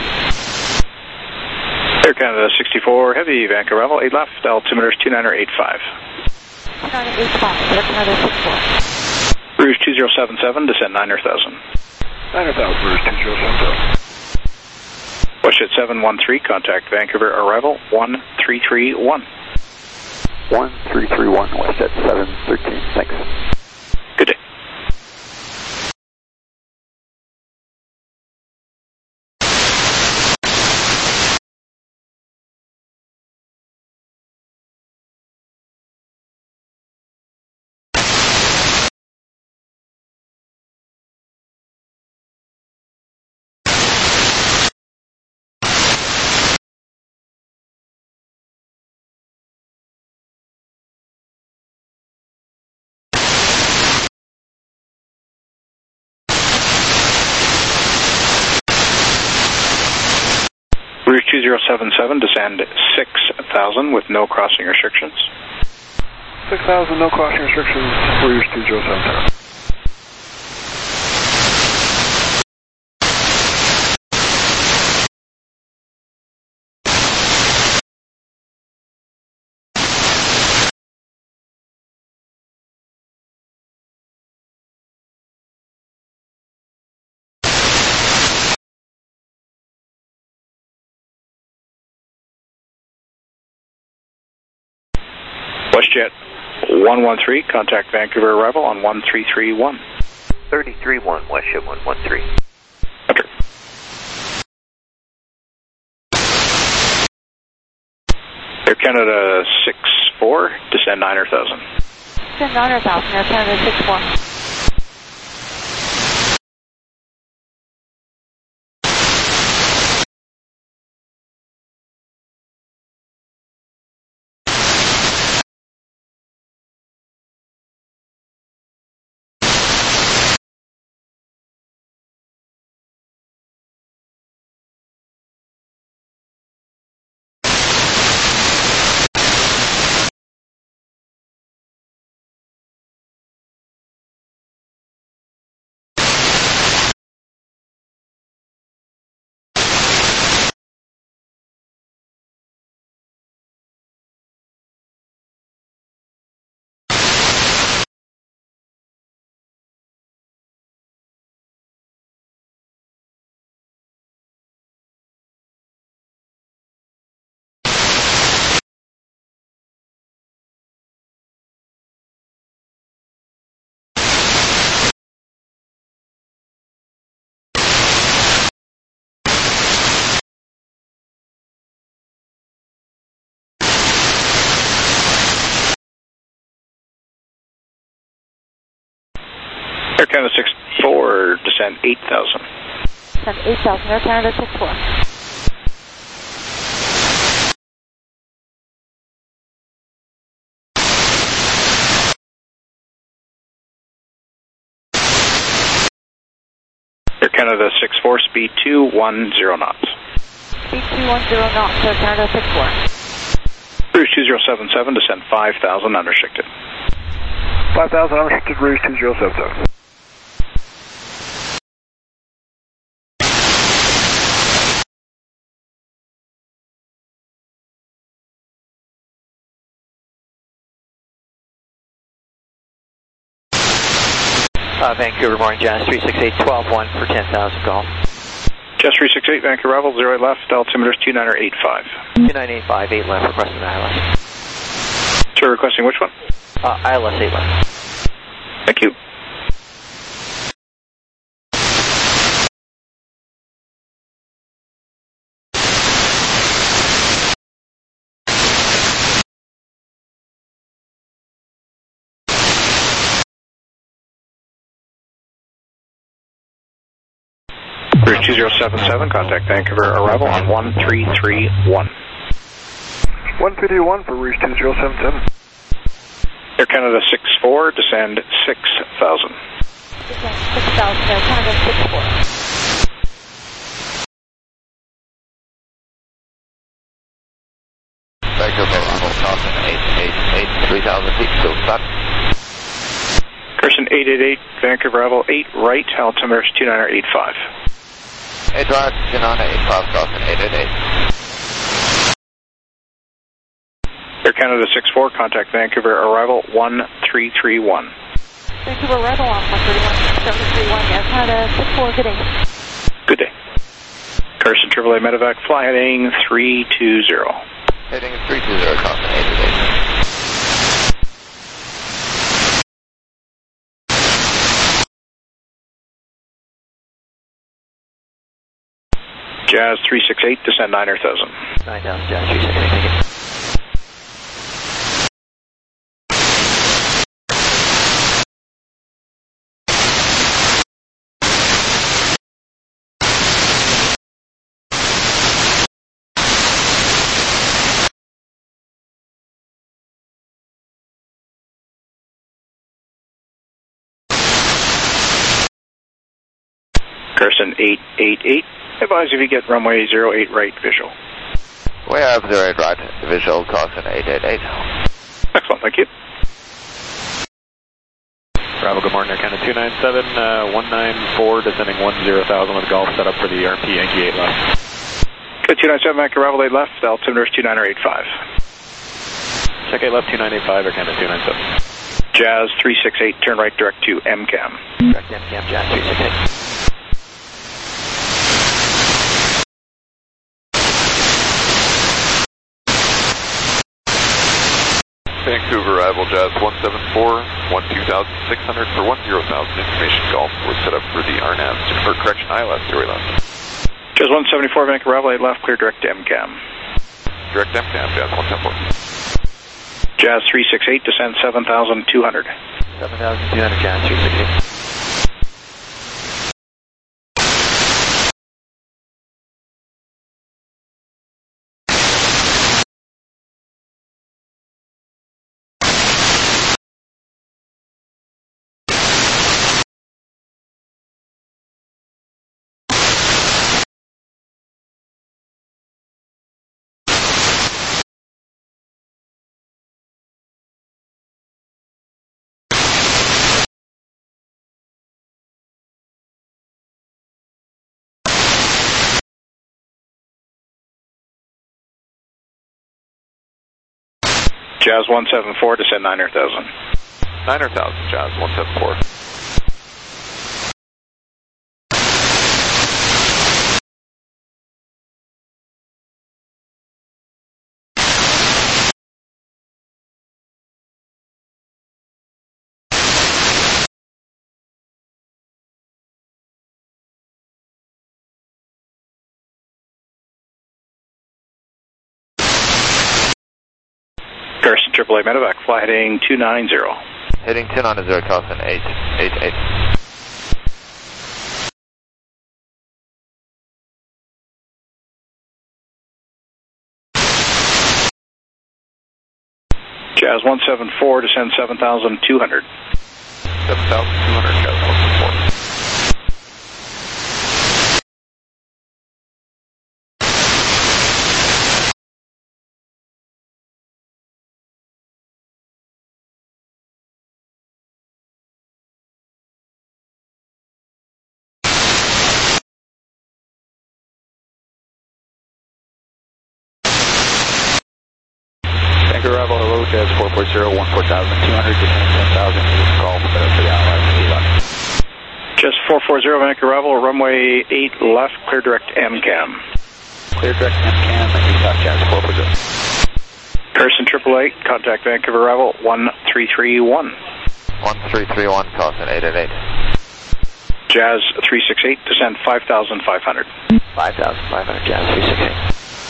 Air Canada sixty-four Heavy, Vancouver arrival, eight left, altimeter is two nine eight five. two nine eight five, Air Canada six four. Rouge two zero seven seven, descend nine thousand. nine thousand, Rouge two zero seven seven. WestJet seven one three, contact Vancouver arrival one three three one. one three three one, WestJet seven thirteen, thanks. Good day. Rouge two zero seven seven, descend six thousand with no crossing restrictions. six thousand, no crossing restrictions, Rouge two zero seven seven. WestJet one one three, contact Vancouver arrival on one three three one. thirty-three one, WestJet one one three. Roger. Air Canada six four, descend nine thousand. Descend nine thousand, Air Canada six four. Air Canada six four, descend eight thousand. Descend eight thousand, Air Canada six four. Air Canada six four, speed two one zero knots. Speed two one zero knots, Air Canada six four. Rouge two zero seven seven, descend five thousand, unrestricted. five thousand, unrestricted, Rouge two zero seven seven. Uh, Vancouver, morning, Jazz three six eight, twelve one for ten thousand, golf. Jazz three six eight, Vancouver arrival, zero eight left, altimeter is two nine eight five. two nine eight five, eight left, requesting I L S. Sir, requesting which one? Uh, I L S eight left. Thank you. Rouge two zero seven seven, contact Vancouver arrival on one three three one. one three three one for Rouge two zero seven seven. Air Canada six four, descend six thousand. Descend six thousand, Air Canada six four. Vancouver arrival, Carson eight eight eight, three thousand feet, still flat. Carson eight eight eight, Vancouver arrival, eight right, altimeter is two nine eight five. eight right, two nine eight five, Carson eight eight eight. Air Canada six four, contact Vancouver arrival one three three one. Vancouver arrival on one three one, seven three one, Air Canada six four, good day. Good day. Carson triple A Medevac, fly heading three two zero. Heading three two zero, Carson eight eight eight. Jazz three six eight, descend nine thousand. nine thousand, Jazz three six eight, thank you. Carson eight eight eight, advise if you get runway zero eight right visual. We have zero eight right, visual, Carson eight eight eight. Excellent, thank you. Bravo, good morning, Air Canada two nine seven, uh, one nine four, descending one zero thousand with golf set up for the R P Yankee eight left. Good, two nine seven, Vancouver arrival eight left, altimeter is two nine eight five. Check eight left, two nine eight five, Air Canada two nine seven. Jazz three six eight, turn right direct to M CAM. Direct M CAM, Jazz three six eight. Vancouver arrival, Jazz one seven four, one two thousand six hundred for one zero thousand, information golf. We're set up for the R N A V, for correction, I L S, zero left. Jazz one seventy-four, Vancouver arrival eight left, clear direct to M CAM. Direct M CAM, Jazz one seven four. Jazz three six eight, descend seven thousand two hundred. seven thousand two hundred, Jazz three six eight. Jazz one seven four, descend nine thousand. nine thousand, Jazz one seven four. Carson triple A Medevac, fly heading two nine zero. Heading two nine zero, Carson eight eight eight. Jazz one seven four, descend seven thousand two hundred. seven thousand two hundred, Jazz one seven four. Vancouver arrival, hello, Jazz four four zero, one four thousand two hundred, descend ten thousand, golf, set up for the island. Jazz four four zero, Vancouver arrival, runway eight left, clear direct M CAM. Clear direct M CAM, Utah, Jazz four four zero. Pearson triple eight, contact Vancouver arrival, one three three one. one three three one, Carson eight eight eight. Jazz three six eight, descend five thousand five hundred. five thousand five hundred, Jazz three six eight.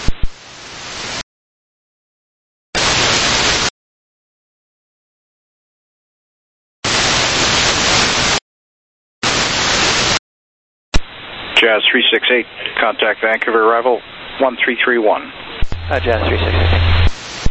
Jazz three six eight, contact Vancouver arrival, one three three one. Uh, Jazz three six eight.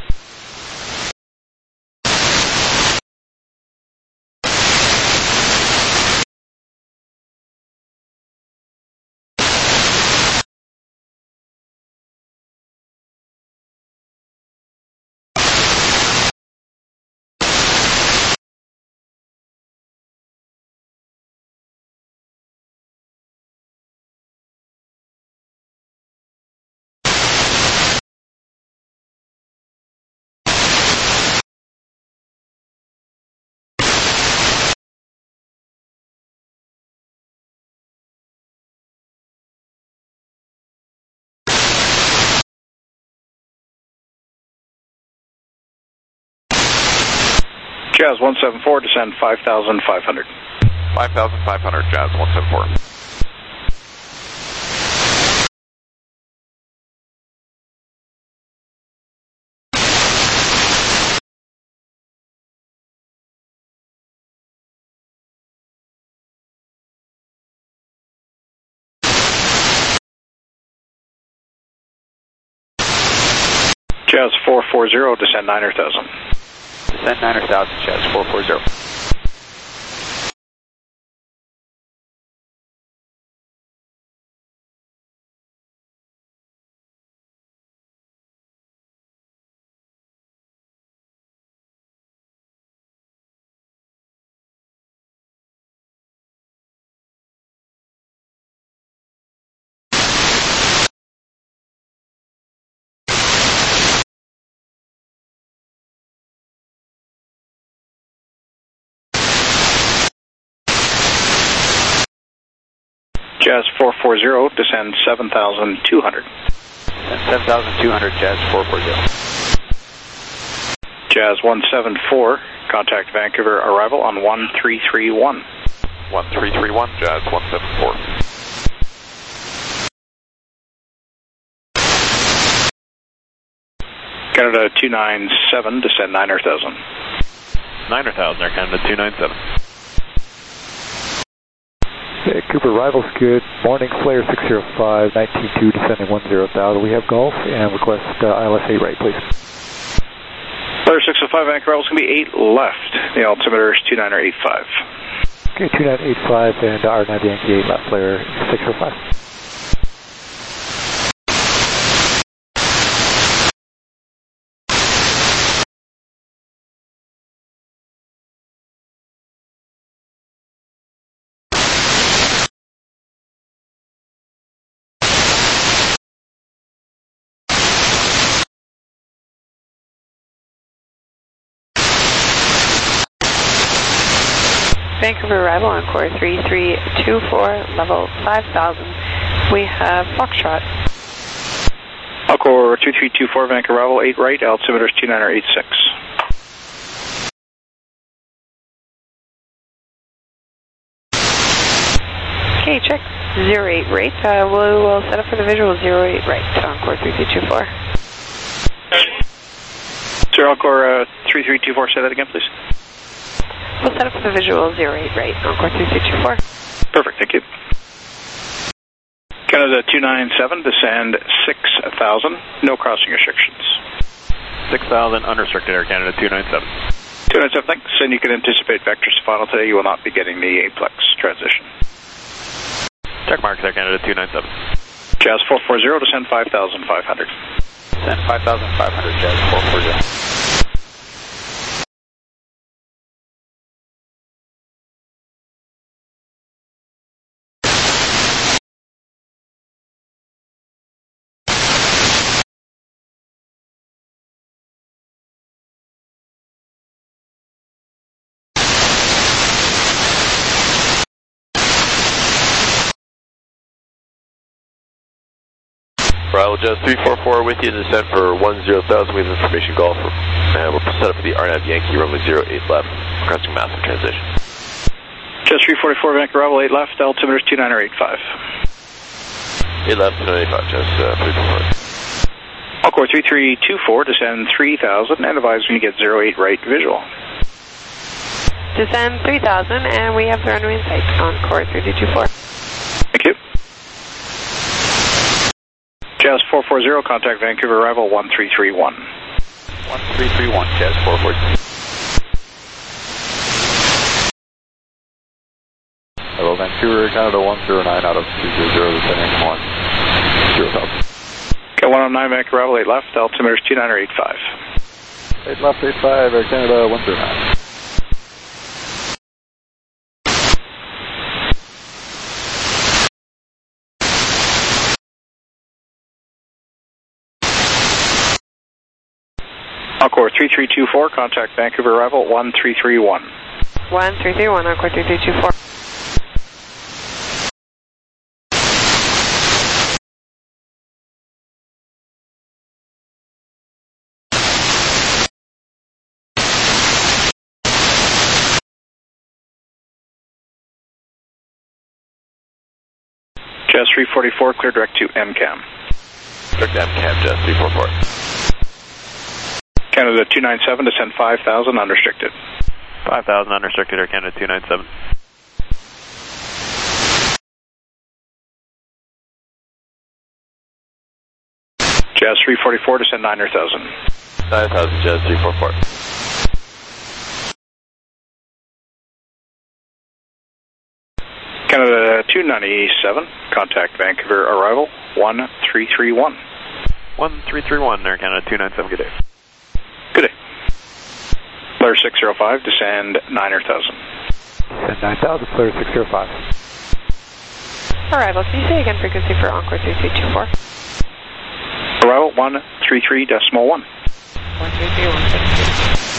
Jazz one seven four, descend five thousand five hundred. five thousand five hundred, Jazz one seven four. Jazz four four zero, descend niner thousand. Descend niner thousand, Jazz four four zero. Jazz four four zero, descend seven thousand two hundred. seven thousand two hundred, Jazz four four zero. Jazz one seven four, contact Vancouver arrival on one three three one. one three three one, Jazz one seven four. Canada two nine seven, descend niner thousand. niner thousand, Air Canada two nine seven. Vancouver arrival's good. Morning, Flare six zero five, nineteen two, descending one zero thousand. We have golf and request uh, I L S eight right, please. Flare six zero five, Vancouver arrival's going to be eight left. The altimeter is two nine eight five. Okay, two nine eight five and R nine Yankee eight left, Flare six zero five. Vancouver arrival on core three three two four, level five thousand. We have Foxtrot. Alcor two three two four, Vancouver arrival, eight right, altimeter is two nine eight six. Okay, check zero eight right. Uh, we will set up for the visual zero eight right on core three three two four. Sir, Alcor uh, three three two four, say that again, please. We'll set up for the visual zero eight right on core three three two four. Perfect, thank you. Canada two nine seven, descend six thousand, no crossing restrictions. six thousand, unrestricted Air Canada two nine seven. two nine seven, thanks. And you can anticipate vectors to final today. You will not be getting the Aplex transition. Check marks Air Canada two nine seven. Jazz four four zero, descend five thousand five hundred. Descend five thousand five hundred, Jazz four four zero. Bravo Jazz three four four with you, descent for one zero thousand, we have information golf, and we're set up for the R N A V Yankee, runway zero eight left, requesting massive transition. Jazz three forty-four, Vancouver, Bravo eight left, altimeter is two nine eight five. eight left, two nine eight five, Jazz uh, three four four. Encore three three two four, descend three thousand, and advise when you get zero eight right visual. Descend three thousand, and we have the runway in sight, Encore three three two four. Thank you. Jazz four four zero, contact Vancouver, arrival one three three one. one three three one, Jazz four four zero. Hello, Vancouver, Canada one zero nine out of two zero zero, descending one zero thousand. Okay, one oh nine, Vancouver, arrival eight left, altimeter is two nine eight five. eight left, eight five, Air Canada one zero nine. Encore three three two four, contact Vancouver, arrival one three three one. one three three one, Encore three three two four. Jazz three forty-four, clear direct to M CAM. Direct to M CAM, Jazz three four four. Canada two nine seven, descend five thousand, unrestricted. five thousand, unrestricted Air Canada two nine seven. Jazz three forty-four, descend nine thousand. nine thousand, Jazz three four four. Canada two ninety-seven, contact Vancouver, arrival one three three one. one three three one, Air Canada two nine seven, good day. Good day. Flare six zero five, descend nine thousand. Descend nine thousand, Flare six zero five. Arrival, can you say again frequency for Encore three three two four? Arrival one three three decimal one. one three three one, thank you.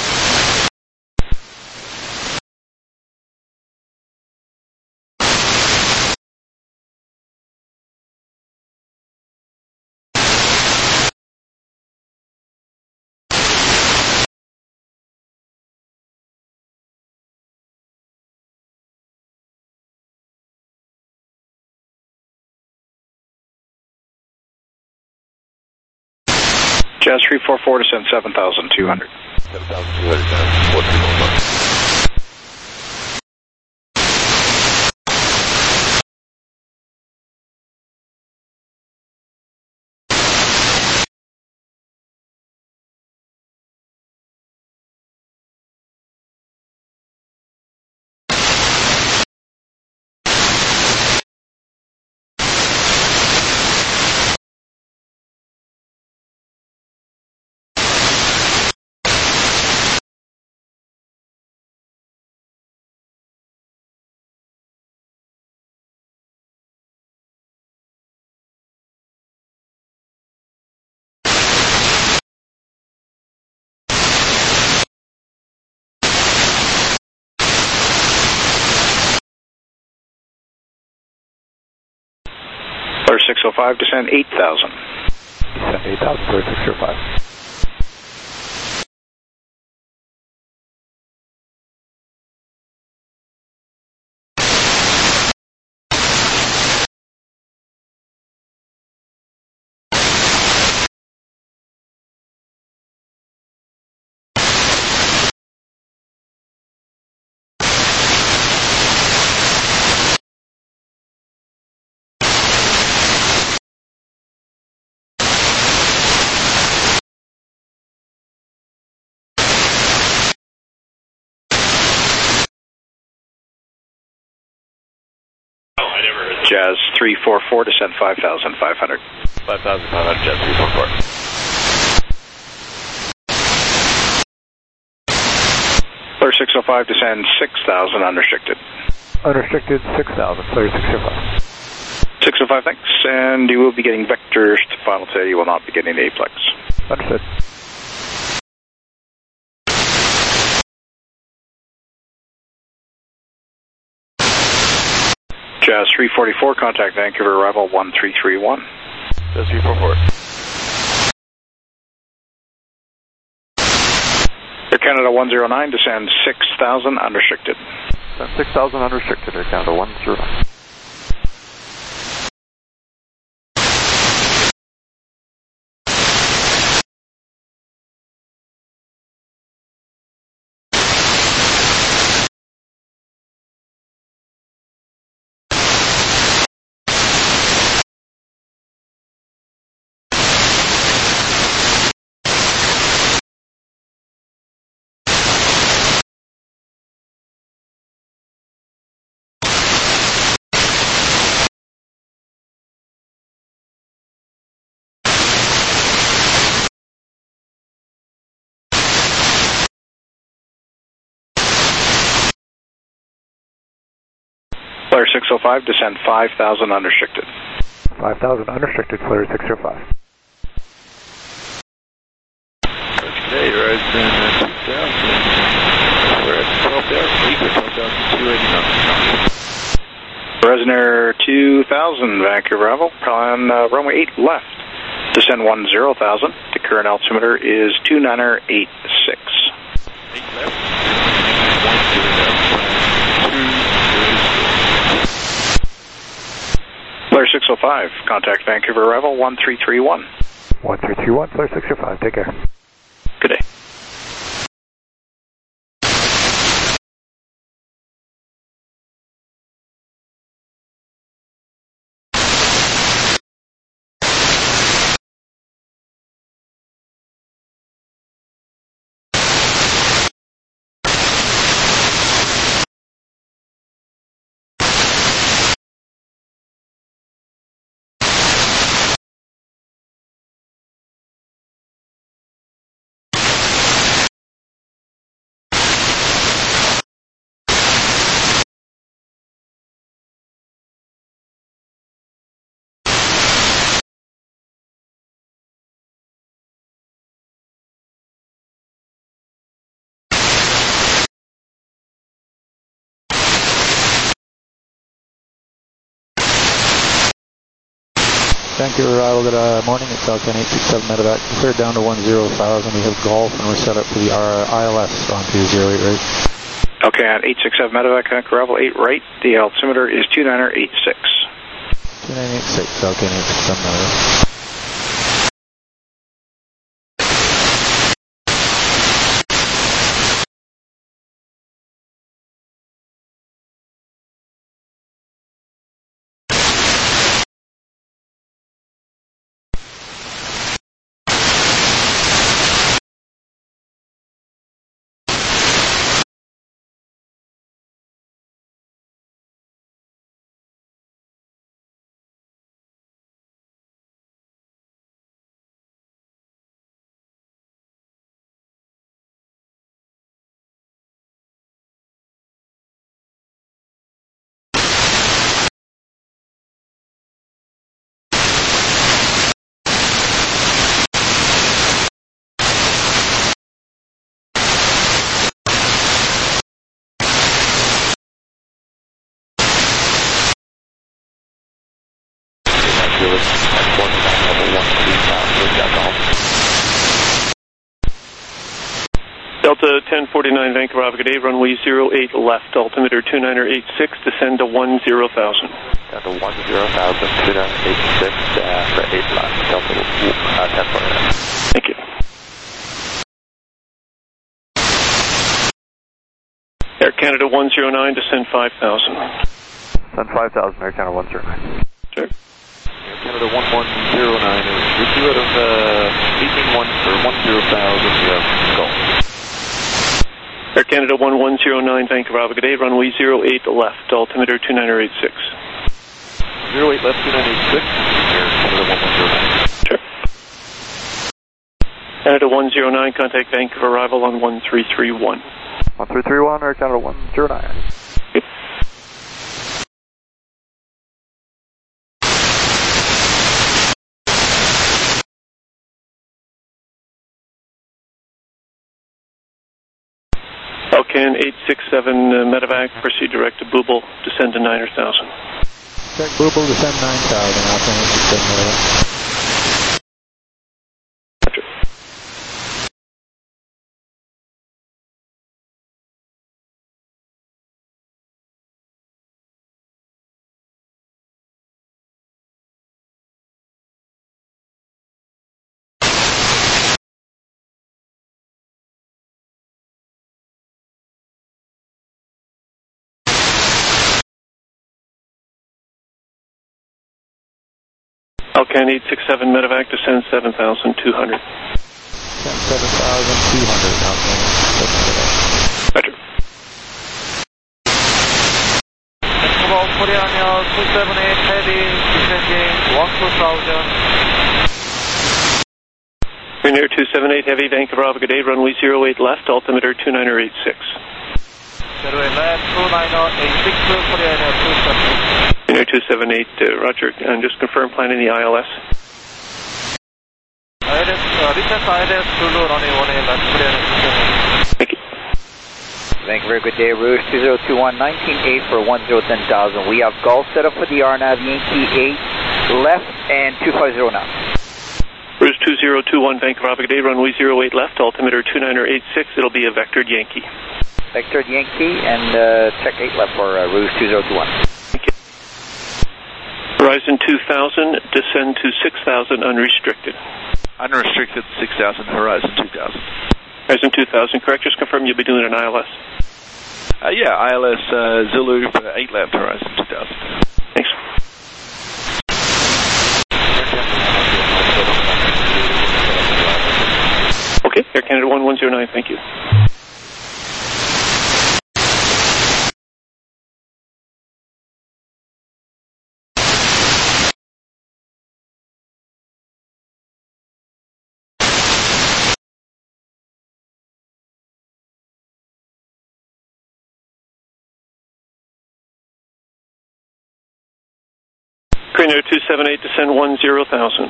Jazz three four four, descend seven thousand two hundred. seven thousand two hundred, Jazz four three one. Flare six oh five, descend eight thousand. Descend eight thousand, Flare six oh five. Jazz three four four, descend five thousand five hundred. five thousand five hundred, Jazz three four four. Clear six oh five, descend six thousand, unrestricted. Unrestricted six thousand, clear six oh five. six oh five, thanks, and you will be getting vectors to final tail. You will not be getting the aplex. Understood. Jazz three forty-four, contact Vancouver, arrival one three three one. Jazz three forty-four. Air Canada one oh nine, descend six thousand, unrestricted. Descend six thousand, unrestricted, Air Canada one oh nine. Flare six oh five, descend five thousand, unrestricted. five thousand, unrestricted, Flare six oh five. Okay, Horizon two thousand. We're at twelve thousand, equal twelve thousand two eighty-nine. Horizon Air two thousand, Vancouver, arrival, on uh, runway eight left. Descend one zero thousand. The current altimeter is two niner eight six. eight left. one zero thousand. Flare six oh five, contact Vancouver, arrival one three three one. one three three one, Flare six oh five, take care. Good day. Vancouver arrival, good uh, morning, it's Falcon eight six seven medevac, cleared down to one zero thousand, we have Golf and we're set up for the I L S on two zero eight right. Okay, on eight six seven medevac, Vancouver arrival eight right, the altimeter is two niner eight six. two nine eight six, Falcon eight six seven medevac. Delta ten forty-nine, Vancouver, good day, runway zero eight left, altimeter two niner eight six, descend to one zero thousand. Down to one zero thousand, two niner eight six, uh, for eight left, Delta uh, ten forty-nine. Thank you. Air Canada one oh nine, descend five thousand. Descend five thousand, Air Canada one oh nine. Sure. Air Canada one one zero nine is with you out of uh, eighteen one for one zero thousand, you have Golf. Air Canada one one zero nine, Vancouver, good day, runway zero eight left, altimeter two niner eight six. zero eight left, two nine eight six, Air Canada one one zero nine. Sure. Canada one zero nine, contact Vancouver arrival on one three three one. one three three one, Air Canada one zero nine. Yep. Alcan eight six seven uh, medevac, proceed direct to Booble, descend to nine thousand. Check Booble, descend nine thousand, Alcan eight six seven medevac. Alcan eight six seven medevac, descend seven thousand two hundred. Descend seven thousand two hundred, Alcan eight six seven medevac. Roger. Vancouver Koreania two seven eight heavy, descending one two thousand. Green Air two seven eight heavy, Vancouver Bravo, good day, runway zero eight left, altimeter two niner eight six. zero eight left, two niner eight six, Koreania two seven eight. Green Air two seven eight, uh, Roger, and just confirm planning the I L S. I L S, uh, recent I L S, Zulu runway one eight left, Koreania two seven eight. Thank you. Vancouver, good day, Rouge two zero two one, nineteen eight for one zero ten thousand. We have Golf set up for the R NAV Yankee eight left and two five zero now. Rouge two zero two one, Vancouver Bravo, good day, runway zero eight left, altimeter two niner eight six, it'll be a vectored Yankee. Vectored Yankee, and uh, check eight left for uh, Rouge two zero two one. Thank you. Horizon two thousand, descend to six thousand unrestricted. Unrestricted six thousand, Horizon two thousand. Horizon two thousand, correct? Just confirm you'll be doing an I L S. Uh, yeah, I L S uh, Zulu for eight left, Horizon two thousand. Thanks. Okay, Air Canada one one zero nine, thank you. Green Air two seven eight, descend one zero thousand.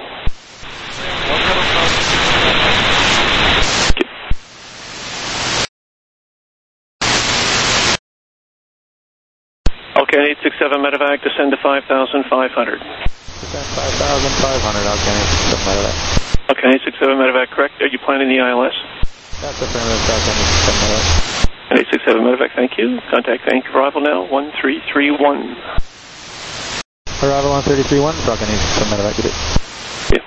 Alcan eight six seven medevac, descend to five thousand five hundred. Descend five thousand five hundred, Alcan eight six seven medevac. Alcan eight six seven medevac, correct? Are you planning the I L S? That's affirmative, Alcan eight six seven medevac. eight six seven medevac, thank you. Contact Vancouver arrival now, one three three one. Arrival on thirty-three one, Alcan eight six seven medevac, good day. Yeah.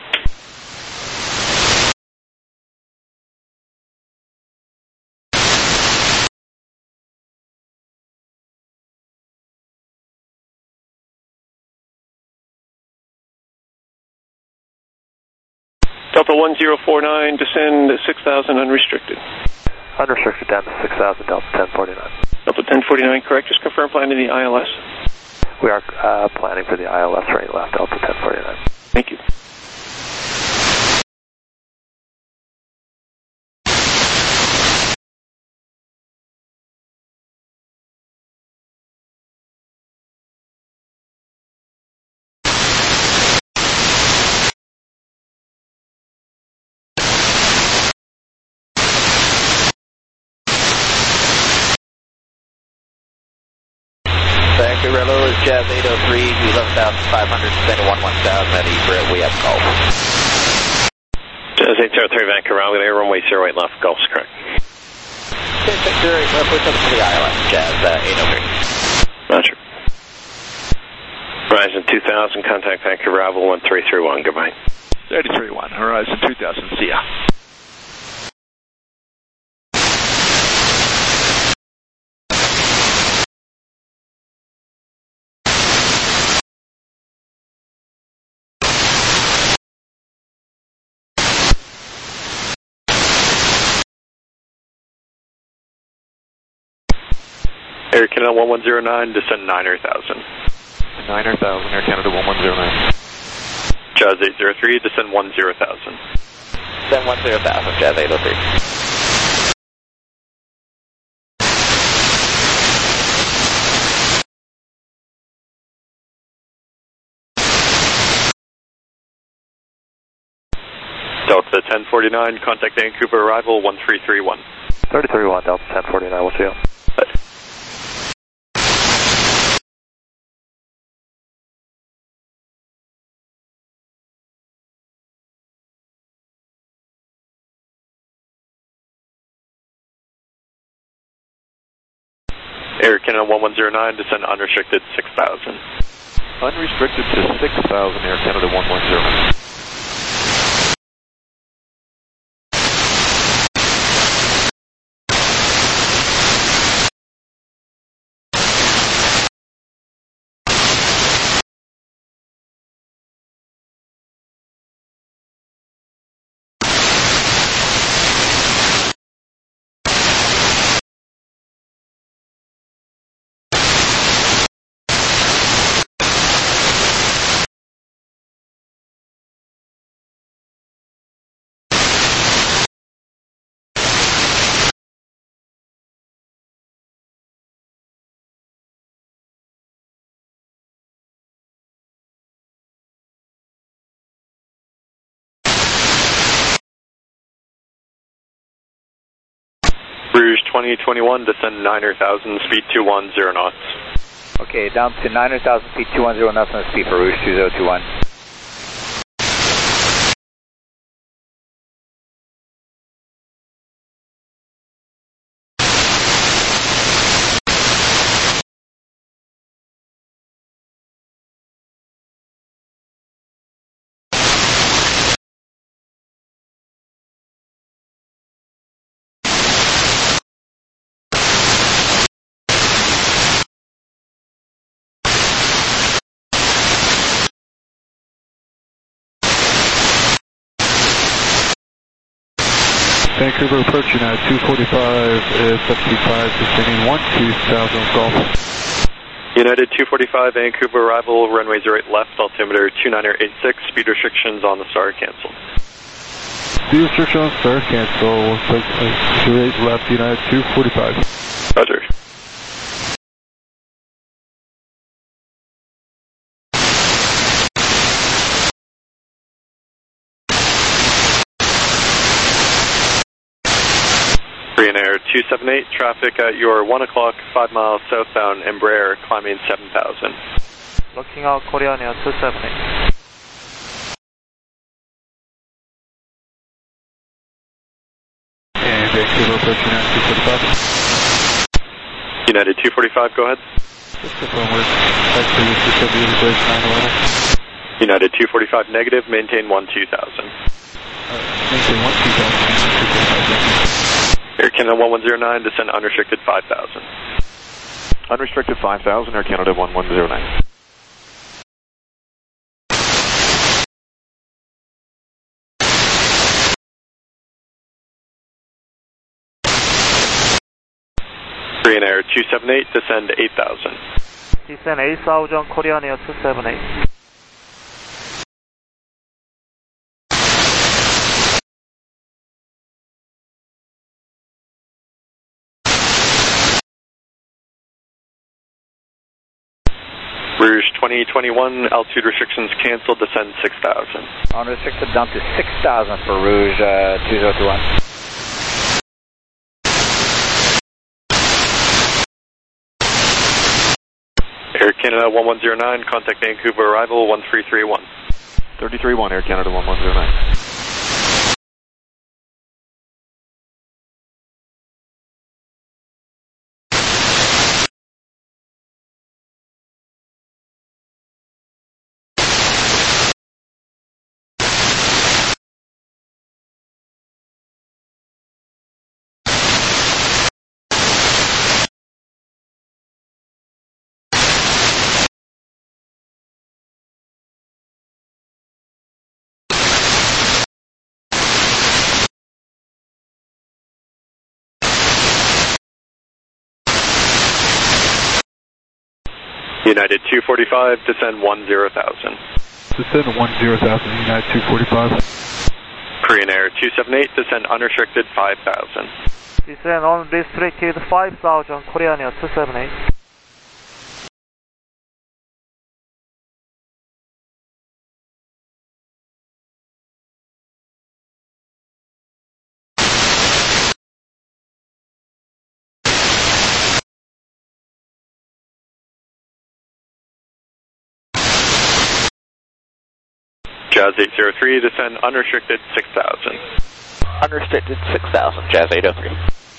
Delta one zero four nine, descend six thousand unrestricted. Unrestricted down to six thousand, Delta ten forty-nine. Delta ten forty-nine, correct? Just confirm planning the I L S. We are uh, planning for the I L S right left, Delta ten forty-nine. Thank you. Vancouver, hello, it's Jazz eight oh three, eleven thousand five hundred, descend to one one thousand at Ebrit, we have Golf. Jazz eight zero three, Vancouver, I'm going to runway zero eight left, Golf's correct. Okay, check zero eight left, we're coming to the I L S, Jazz uh, eight oh three. Roger. Horizon two thousand, contact Vancouver, arrival one three three one, goodbye. thirty-three one, Horizon two thousand, see ya. Air Canada one one zero nine, descend nine thousand. nine thousand, Air Canada one one zero nine. Jazz eight zero three, descend one zero thousand. Descend one zero thousand, Jazz eight oh three. Delta ten forty-nine, contact Vancouver arrival one three three one. thirty-three one, Delta ten forty-nine, we'll see you. Air Canada one one zero nine, descend unrestricted six thousand. Unrestricted to six thousand, Air Canada one one zero nine. Rouge twenty twenty-one, descend nine thousand, speed two one zero knots. Okay, down to nine thousand feet, two one zero knots on speed for Rouge two zero two one. Vancouver approach United two forty-five is seventy-five, descending one two thousand Golf. United two forty-five, Vancouver arrival, runway zero eight left, altimeter two niner eight six, speed restrictions on the Star canceled. Speed restriction on Star cancel, zero eight left, United two forty-five. Roger. Korean Air two seven eight, traffic at your one o'clock, five miles southbound Embraer, climbing seven thousand. Looking out, Korean Air two seven eight. And Vancouver approach United two forty-five. United two forty-five, go ahead. Just confirm we're back to two seventy, embrace nine eleven. United two forty-five, negative, maintain one two thousand. Uh, maintain one two thousand. Air Canada one one zero nine, descend unrestricted five thousand. Unrestricted five thousand, Air Canada one one zero nine. Korean Air two seven eight, descend eight thousand. Descend eight thousand, Korean Air two seven eight. Rouge twenty twenty-one, altitude restrictions canceled, descend six thousand. Unrestricted down to six thousand for Rouge uh, two zero two one. Air Canada one one zero nine, contact Vancouver arrival one three three one. thirty-three one, Air Canada one one zero nine. United two forty-five, descend one zero thousand. Descend one zero thousand, United two forty-five. Korean Air two seven eight, descend unrestricted five thousand. Descend unrestricted five thousand, Korean Air two seven eight. Jazz eight zero three, descend unrestricted six thousand. Unrestricted six thousand, Jazz eight oh three.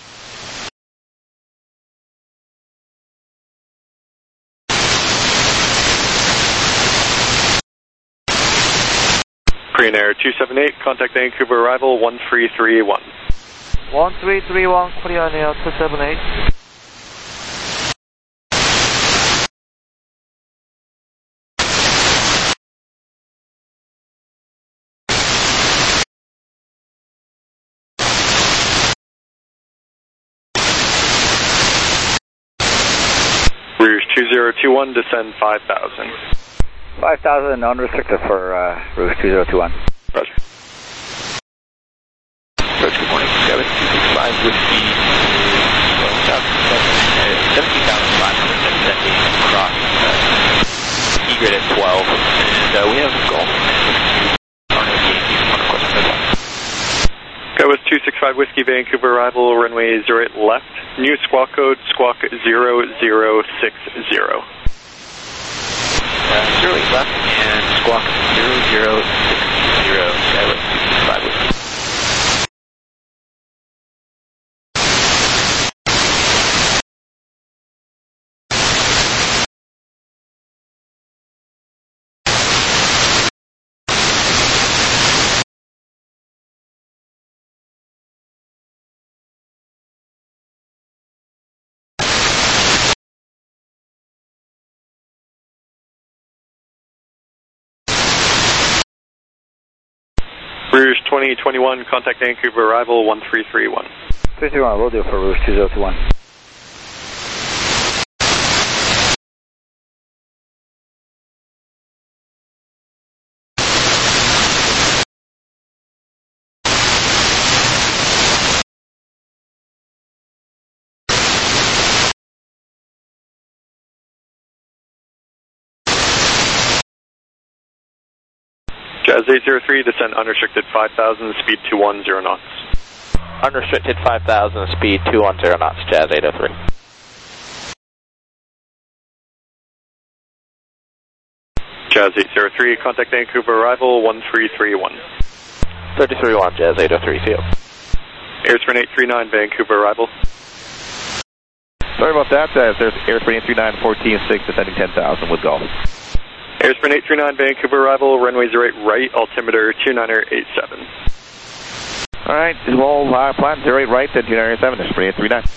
Korean Air two seven eight, contact Vancouver arrival one three three one. one three three one, Korean Air two seven eight. Rouge two zero two one, descend five thousand. five thousand unrestricted for uh, Rouge two zero two one. Roger. Roger, good morning. Skyway two six five Whiskey, seventeen thousand five hundred descending across uh, E-grid at twelve, and uh, we have Golf Arnav Yankee on course midline. Skywest two six five Whiskey, Vancouver arrival, runway zero eight left. New squawk code, squawk zero zero six zero. Uh, zero eight left and squawk zero zero six zero, Skywest two six five Whiskey. Rouge twenty twenty-one, contact Vancouver arrival one three three one. three three one, we'll do for Rouge two zero two one. Jazz eight zero three, descend unrestricted five thousand, speed two one zero knots. Unrestricted five thousand, speed two one zero knots, Jazz eight oh three. Jazz eight zero three, contact Vancouver arrival one three three one. thirty-three one, Jazz eight oh three, field. Airsprint eight three nine, Vancouver arrival. Sorry about that, uh, there's Airsprint eight three nine, fourteen six, descending ten thousand with Golf. Airsprint eight three nine, Vancouver arrival, runway zero eight right, altimeter two niner eight seven. Alright, well, uh, plan zero eight right, then two niner eight seven, Airsprint eight three nine.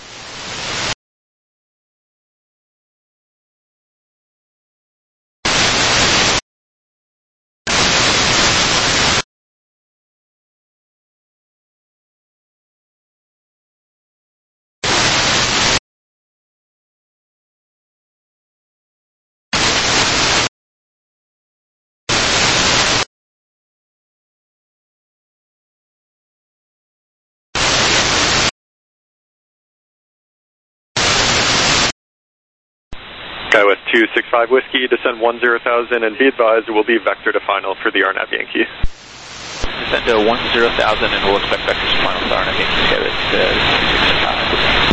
Skywest two six five Whiskey, descend one zero thousand, and be advised it will be vector to final for the Arnav Yankee. Descend to one zero thousand, and we'll expect vectors to final for Arnav Yankee. Skywest uh, two six five.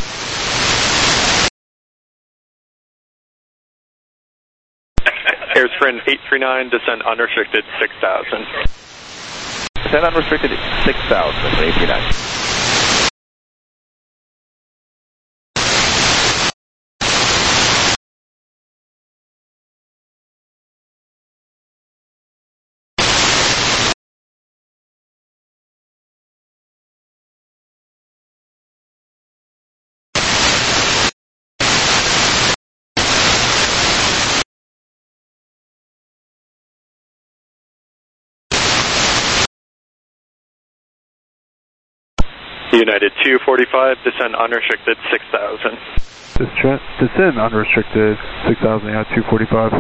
Airsprint eight three nine, descend unrestricted six thousand. Descend unrestricted six thousand, eight three nine. United two forty-five, descend unrestricted six thousand. Descend, descend unrestricted six thousand, yeah, two forty-five.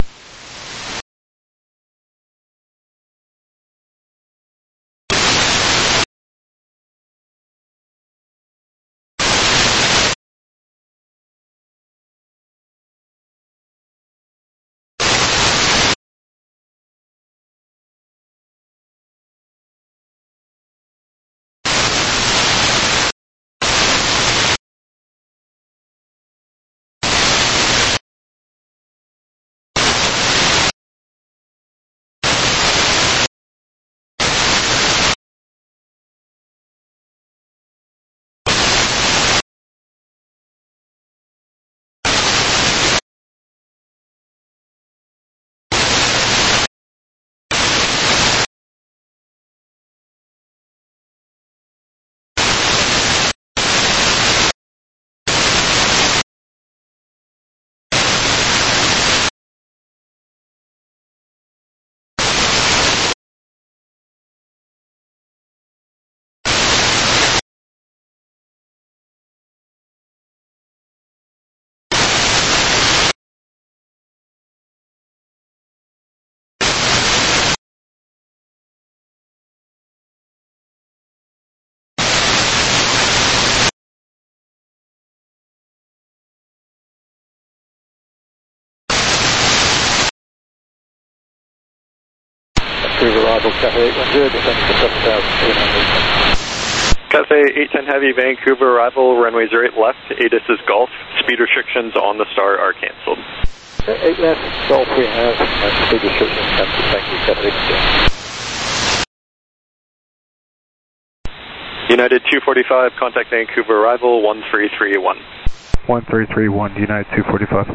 Vancouver arrival, Cathay eight one zero, descending to seven thousand eight hundred. Cathay eight ten Heavy, Vancouver arrival, runway zero eight left, A D I S is Golf. Speed restrictions on the Star are cancelled. eight left, Golf we have, and speed restrictions cancelled. Thank you, Cathay eight one zero. United two forty-five, contact Vancouver arrival, one three three one. one three three one, United two forty-five.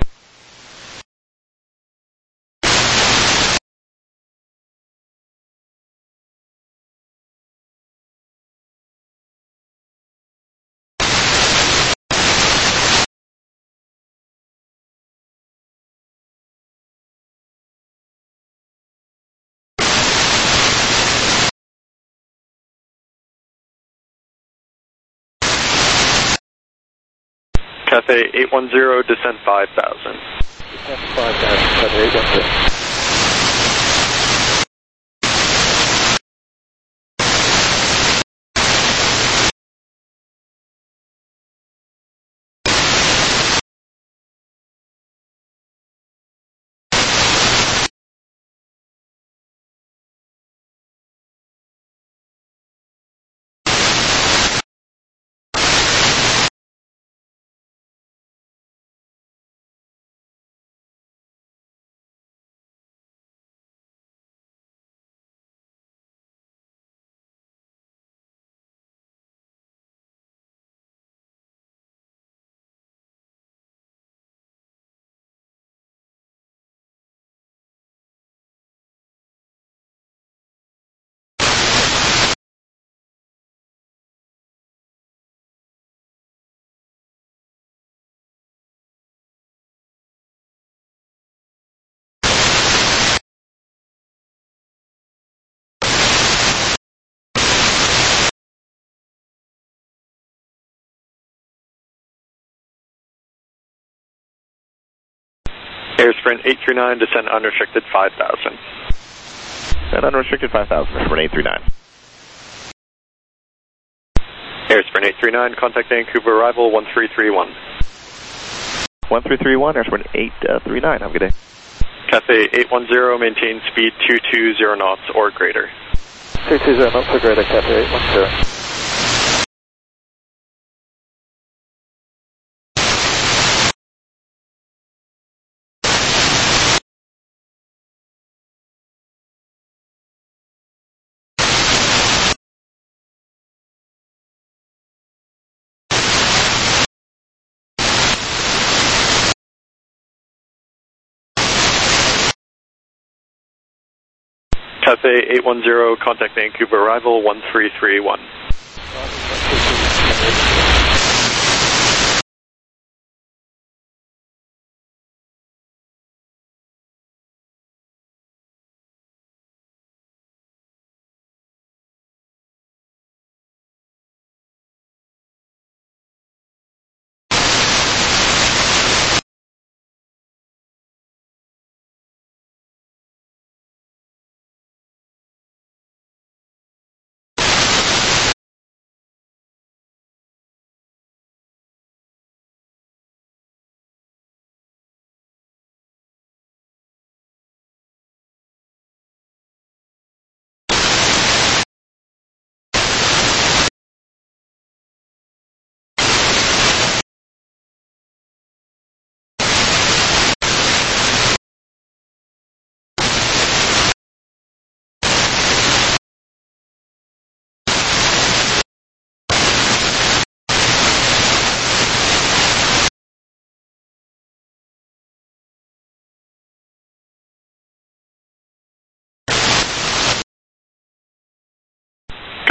Cathay eight one zero, descent five thousand. Descent five thousand, Cathay eight one zero. Air Sprint eight three nine, descend unrestricted five thousand. And unrestricted five thousand, Sprint eight three nine. Air Sprint eight three nine, contact Vancouver arrival, one three three one. one three three one, Air Sprint eight three nine, have a good day. Cathay eight one zero, maintain speed two two zero knots or greater. two two zero knots or greater, Cathay eight one zero. Cathay eight one zero, contact Vancouver arrival, one three three one.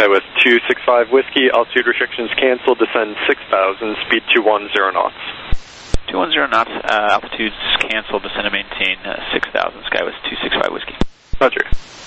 Skywest two six five Whiskey, altitude restrictions canceled, descend six thousand, speed two one zero knots. two one zero knots, uh, altitude's canceled, descend and maintain uh, six thousand, Skywest two six five Whiskey. Roger.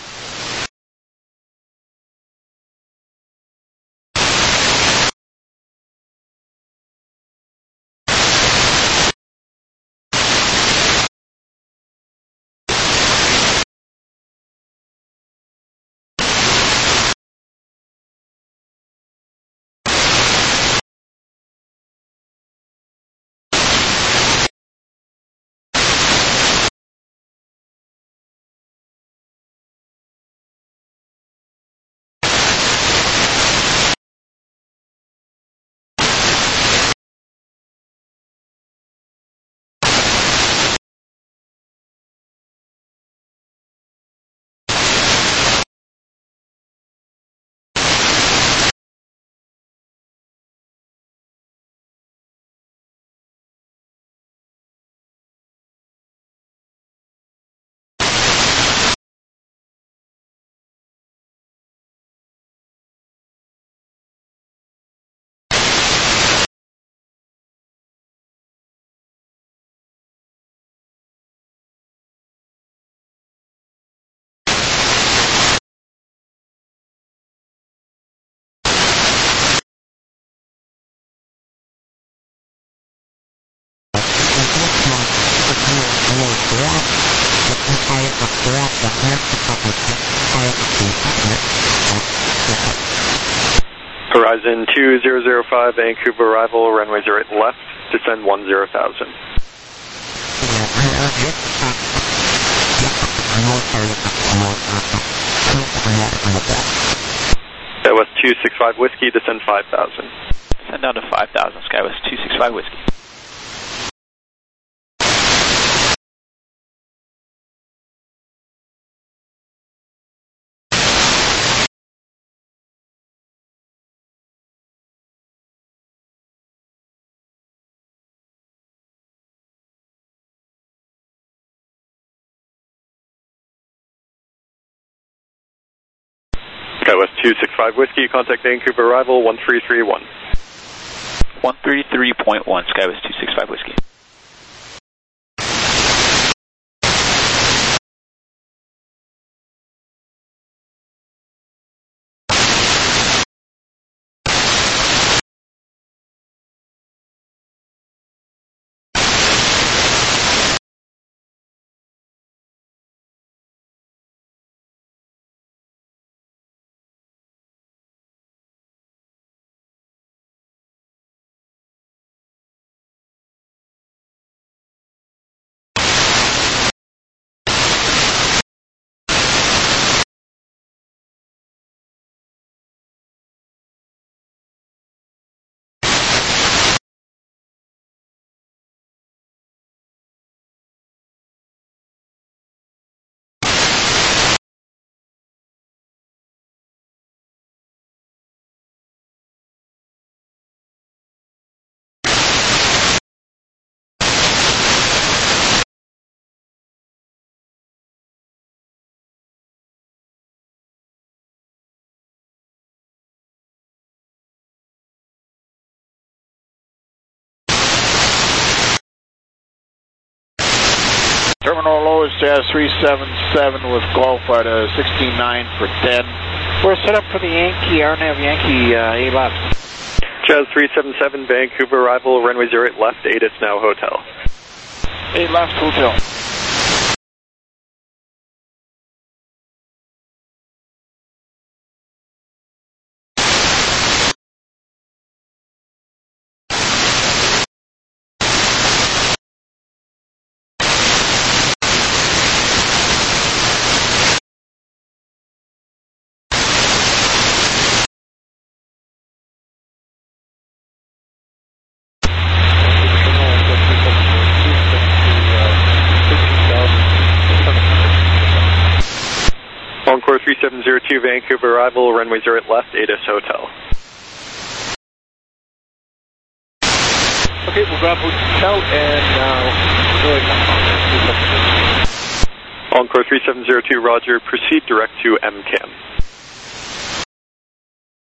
Horizon two zero zero five, Vancouver arrival, runway zero eight left, descend one zero thousand. Skywest two six five Whiskey, descend five thousand. Descend down to five thousand, Skywest two six five Whiskey. Skywest two six five Whiskey, contact Vancouver arrival one three three one. one thirty-three point one, Skywest two six five Whiskey. Terminal low is Jazz three seven seven with Golf at a sixteen nine for ten. We're set up for the Yankee, R N A V Yankee, uh, A left. Jazz three seven seven, Vancouver arrival, runway zero eight left, eight is now hotel. eight left, hotel. Encore three seven zero two, Vancouver arrival, runway zero eight left, eight is hotel. Okay, we'll grab hotel and uh, Encore three seven zero two, roger, proceed direct to M CAM.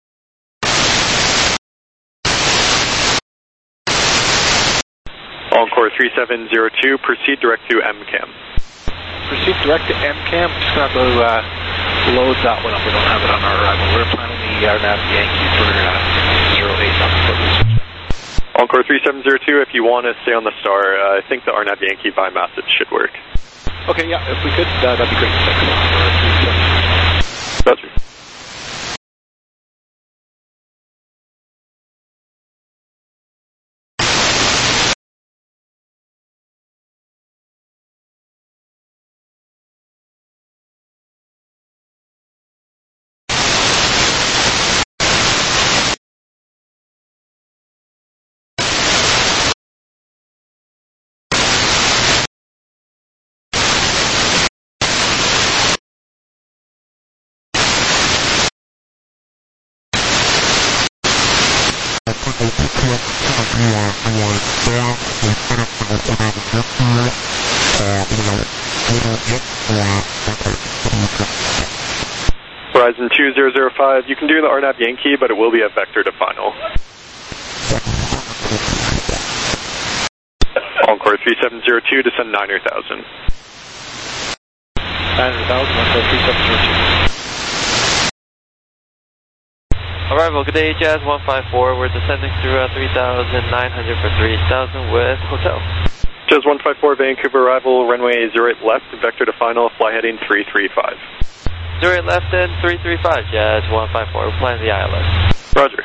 Encore three seven zero two, proceed direct to M CAM. Proceed direct to M CAM. Just going to uh, load that one up. We don't have it on our arrival. We're planning the R N A V Yankee for uh, zero eight on the research. Encore three seven zero two, if you want to stay on the star, uh, I think the R N A V Yankee by message should work. Okay, yeah, if we could, uh, that'd be great. Thanks. Roger. Horizon two zero zero five, you can do the R N A V Yankee, but it will be a vector to final. Encore three seven zero two, descend niner thousand. niner thousand, Encore three seven zero two. Arrival, good day, Jazz one five four. We're descending through uh, three thousand nine hundred for three thousand with hotel. Jazz one five four, Vancouver arrival, runway zero eight left, vector to final, fly heading three three five. zero eight left and three three five, Jazz one five four. We're flying the I L S. Roger.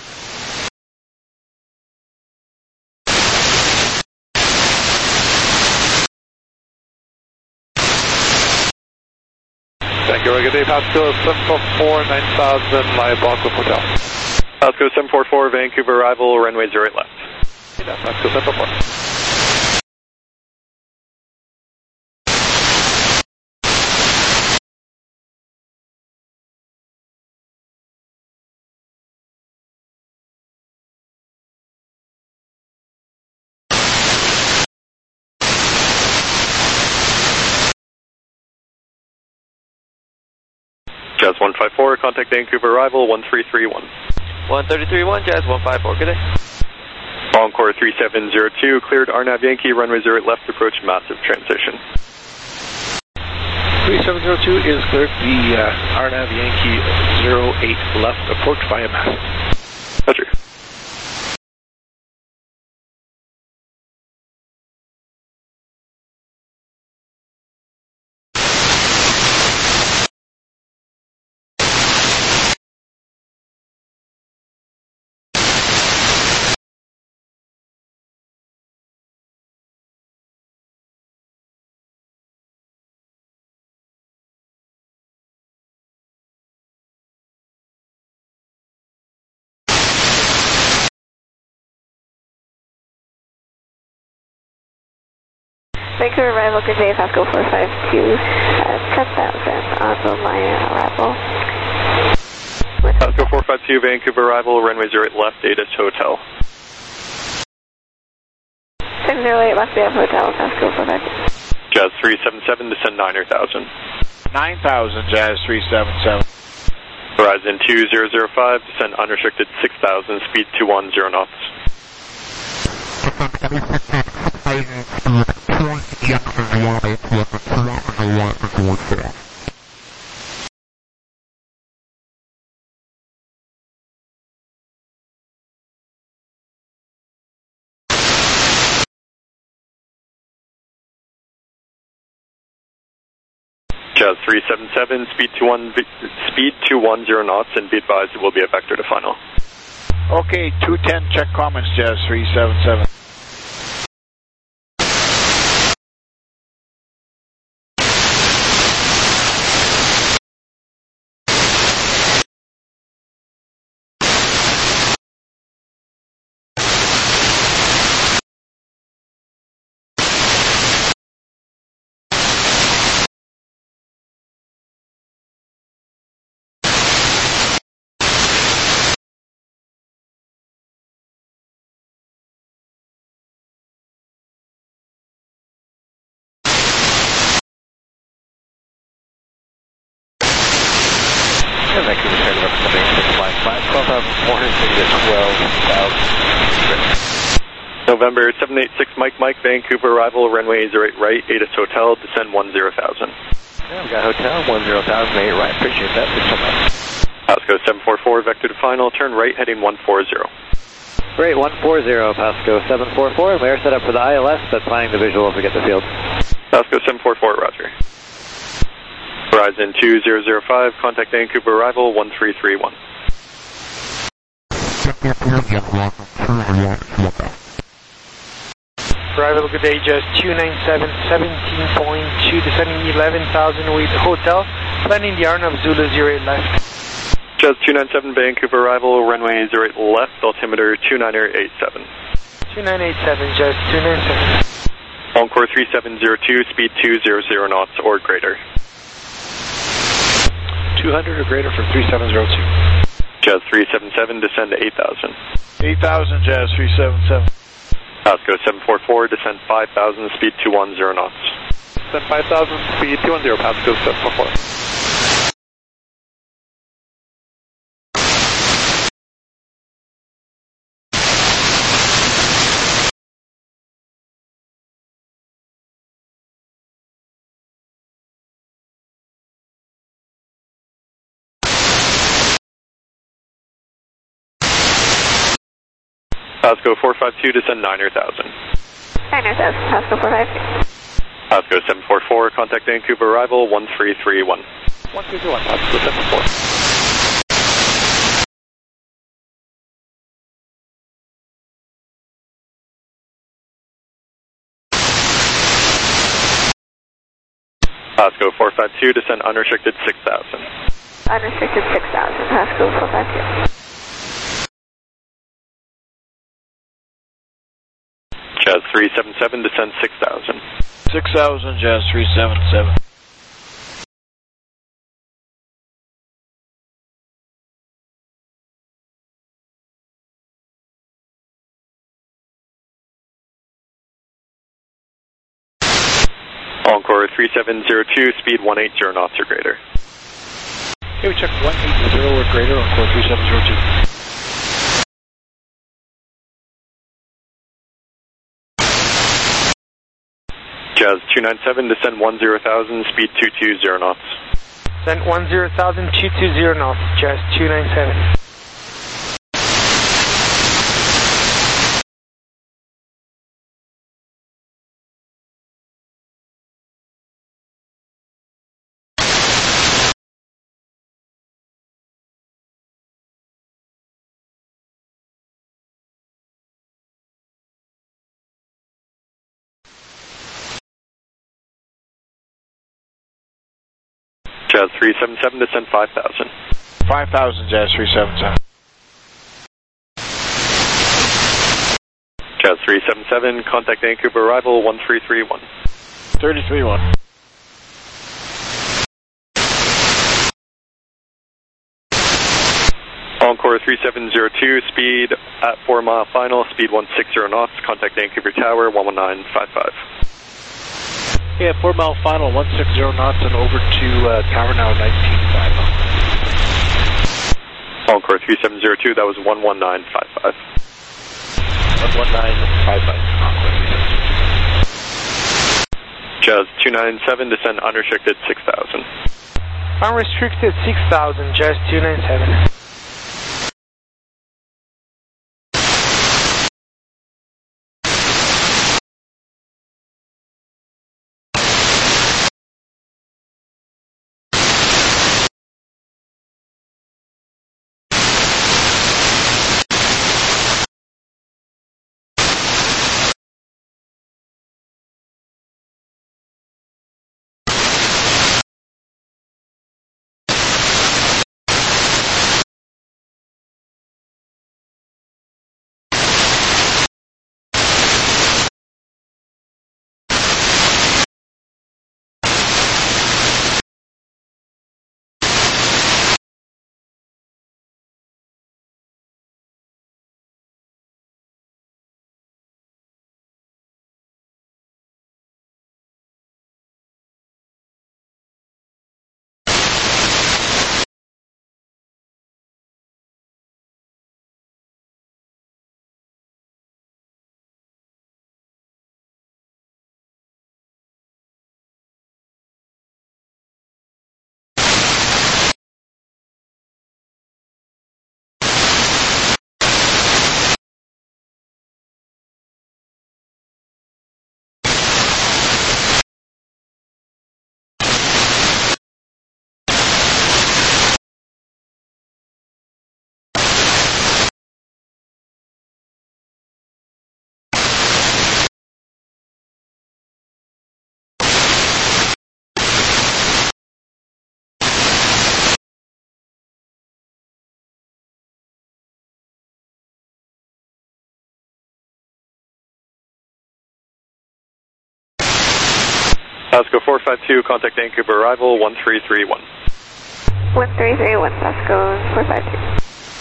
Thank you. Good day, Pasco seven four four, nine thousand, live block with hotel. Pasco seven four four, Vancouver arrival, runway zero eight left. Yeah, Pasco seven four four. Jazz one five four, contact Vancouver arrival, one three three one. one three three one, Jazz one five four, good day. Encore three seven zero two, cleared R N A V Yankee, runway zero eight left, approach massive transition. three seven zero two is cleared, the uh, R N A V Yankee zero eight left, approach via massive. Roger. Vancouver arrival, good day, Pasco four five two, uh, ten thousand on the my arrival. Pasco four five two, Vancouver arrival, runway zero eight left, Datus Hotel. six zero eight left, we have hotel, Pasco four five two. Jazz three seven seven, descend niner thousand. nine thousand, Jazz three seven seven. Horizon two zero zero five, descend unrestricted six thousand, speed two one zero knots. Jazz three seven seven, speed two one, speed two one zero knots, and be advised it will be a vector to final. Okay, two ten, check comments, Jazz three seven seven. Vancouver Taylor representing six flying flat, twelve thousand four hundred, twelve thousand. November seven eight six Mike Mike, Vancouver arrival, runway zero eight right, ATIS Hotel, descend one zero thousand. Yeah, we got hotel, one zero thousand, eight right, appreciate that, thanks so much. Pasco seven four four, vector to final, turn right, heading one four zero. Great, one four zero, Pasco seven four four, we are set up for the I L S, but planning the visual if we get the field. Pasco seven four four, roger. Horizon two zero zero five, contact Vancouver arrival, one three three one. Arrival, good day, just two nine seven, seventeen point two, descending eleven thousand with hotel, planning the Arnav Zulu zero eight left. Just two nine seven, Vancouver arrival, runway zero eight left, altimeter two nine eight seven. two nine eight seven, just two nine seven. Encore three seven zero two, speed two hundred knots or greater. two hundred or greater for three seven zero two. Jazz three seven seven, descend to eight thousand. eight thousand, Jazz three seven seven. Pasco seven four four, descend five thousand, speed two ten knots. Descend five thousand, speed two ten, Pasco seven four four. Pasco four five two, descend nine thousand. nine thousand, Pasco four five two. Pasco seven four four, contact Vancouver arrival, one three three one. one three three one, Pasco seven four four. Pasco four five two, descend unrestricted six thousand. Unrestricted six thousand, Pasco four five two. Jazz three seven seven, descend six thousand. six thousand, Jazz three seven seven. Encore three seven zero two, speed one eighty knots or greater. Okay, we check one eighty or greater, Encore three seven zero two. Jazz two nine seven, descend one zero thousand, speed two twenty knots. Descend one zero thousand, two twenty knots, Jazz two nine seven. Jazz three seven seven, descend five thousand. five thousand, Jazz three seven seven. Jazz three seven seven, contact Vancouver arrival, one three three one. three three one. Encore three seven zero two, speed at four mile final, speed one sixty knots, contact Vancouver Tower, one one nine five five. Yeah, four mile final, one sixty knots, and over to uh, tower now, nineteen five. Encore three seven zero two, that was one one nine five five. one one nine five five. Jazz two nine seven, descend unrestricted six thousand. Unrestricted six thousand, Jazz two nine seven. Pasco four five two, contact Vancouver arrival one three three one. one three three one, Pasco four five two.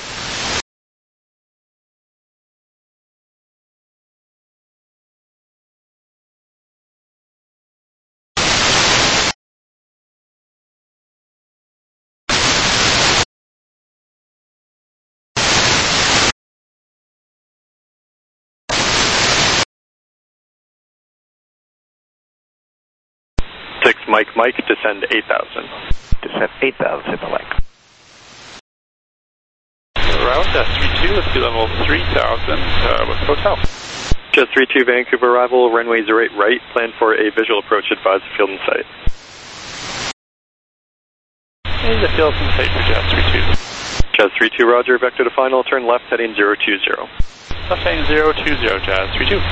six Mike Mike, descend eight thousand. Descend eight thousand, hit the lake. Route three two, let's do level three thousand uh, with hotel. Jazz three two, Vancouver arrival, runway zero eight right, plan for a visual approach, advise the field in sight. And the field in sight for Jazz three two. Jazz three two, roger, vector to final, turn left heading zero two zero. Left heading zero two zero, Jazz three two.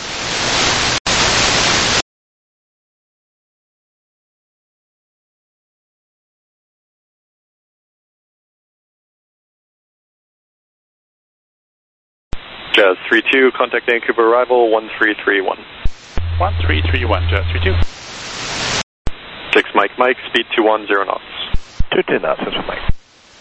Jazz three two, contact Vancouver arrival one three three one. one three three one, Jazz three two. six Mike Mike, speed two one zero knots. two ten knots, that's for Mike.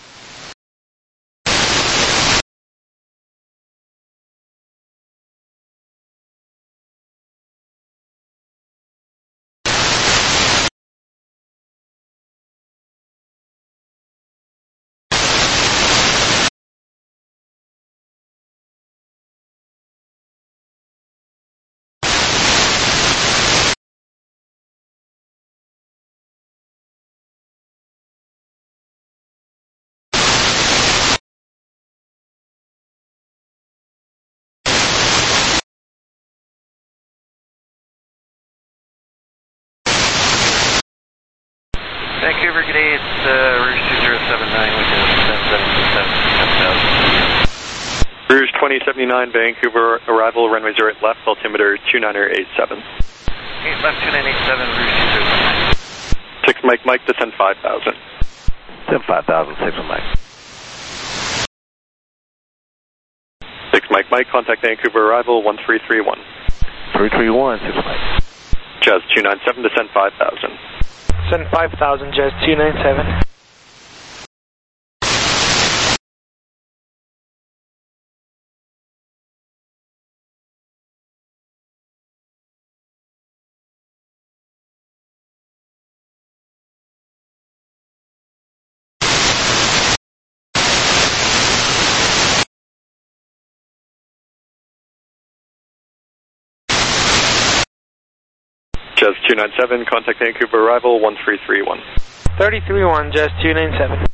Vancouver, good day, it's uh, Rouge two zero seven nine, which is ten seventy-seven, ten thousand. Rouge twenty seventy-nine, Vancouver arrival, runway zero eight left, altimeter two niner eight seven. eight left, two nine eight seven, Rouge two zero seven nine. six Mike Mike, descend five thousand. Descend five thousand, six for Mike. six Mike Mike, contact Vancouver arrival one three three one. three three one, six for Mike. Jazz two nine seven, descend five thousand. Send five thousand, Jazz two nine seven. Jazz two nine seven, contact Vancouver arrival one three three one. three three one, Jazz two nine seven.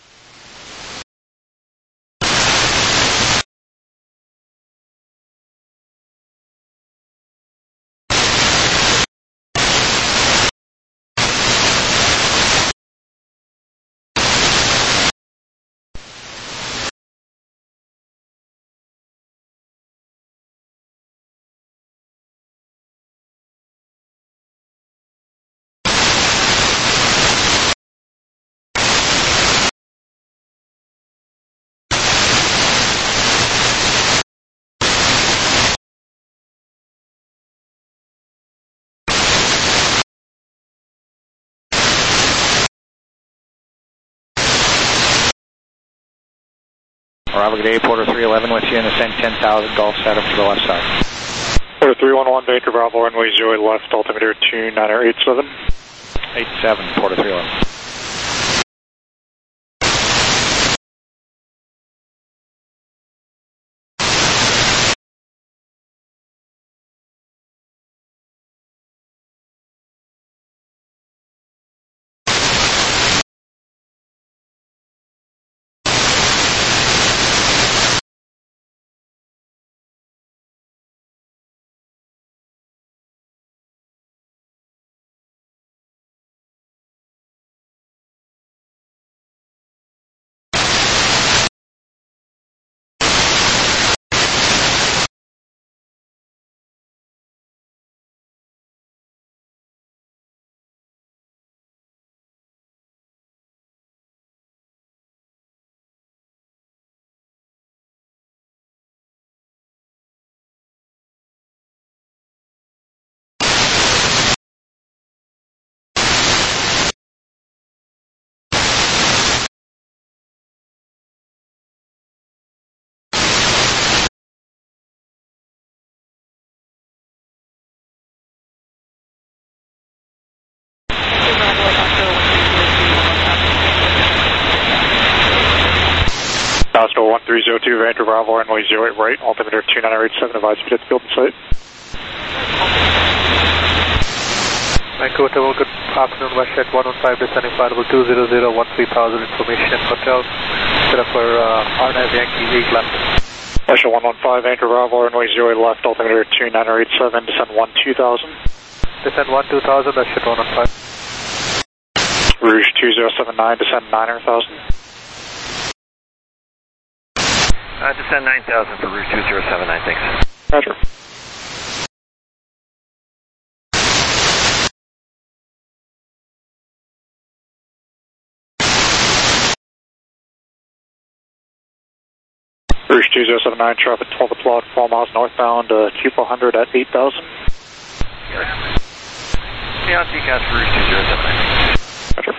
Arrival good day, Porter three eleven with you in the send ten thousand, Golf set up to the left side. Porter three one one, Vancouver arrival, runway zero eight left, altimeter two niner eight seven. eight seven, Porter three eleven. Pascal one three zero two, Vancouver Bravo, runway zero eight right, altimeter two nine eight seven, advise speed at the field and site. Vancouver Tower, good afternoon, WestJet one one five, descending flight level two zero zero one three thousand, information hotel, set up for uh, R N A V Yankee eight left. WestJet one one five, Vancouver Bravo, runway zero eight left, altimeter two nine eight seven, descend one two thousand. Descend one two thousand, WestJet one one five. Rouge two zero seven nine, descend nine thousand. Uh, descend nine thousand for Rouge two zero seven nine, thanks. Roger. Rouge two zero seven nine, traffic twelve applaud, four miles northbound, uh, Q four hundred at eight thousand. Yeah, D C A S for Rouge two zero seven nine. Roger.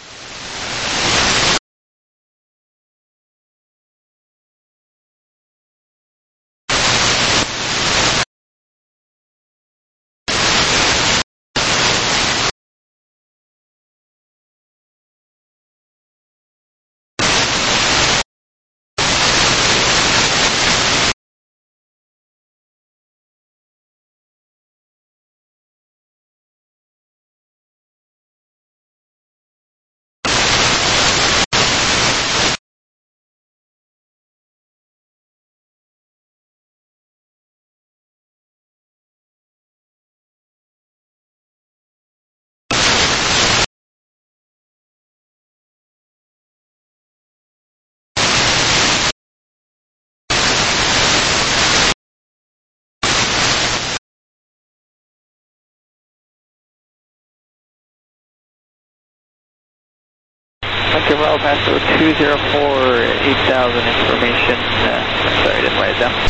Vancouver El Paso two zero four, eight thousand information, uh, sorry, I didn't write it down.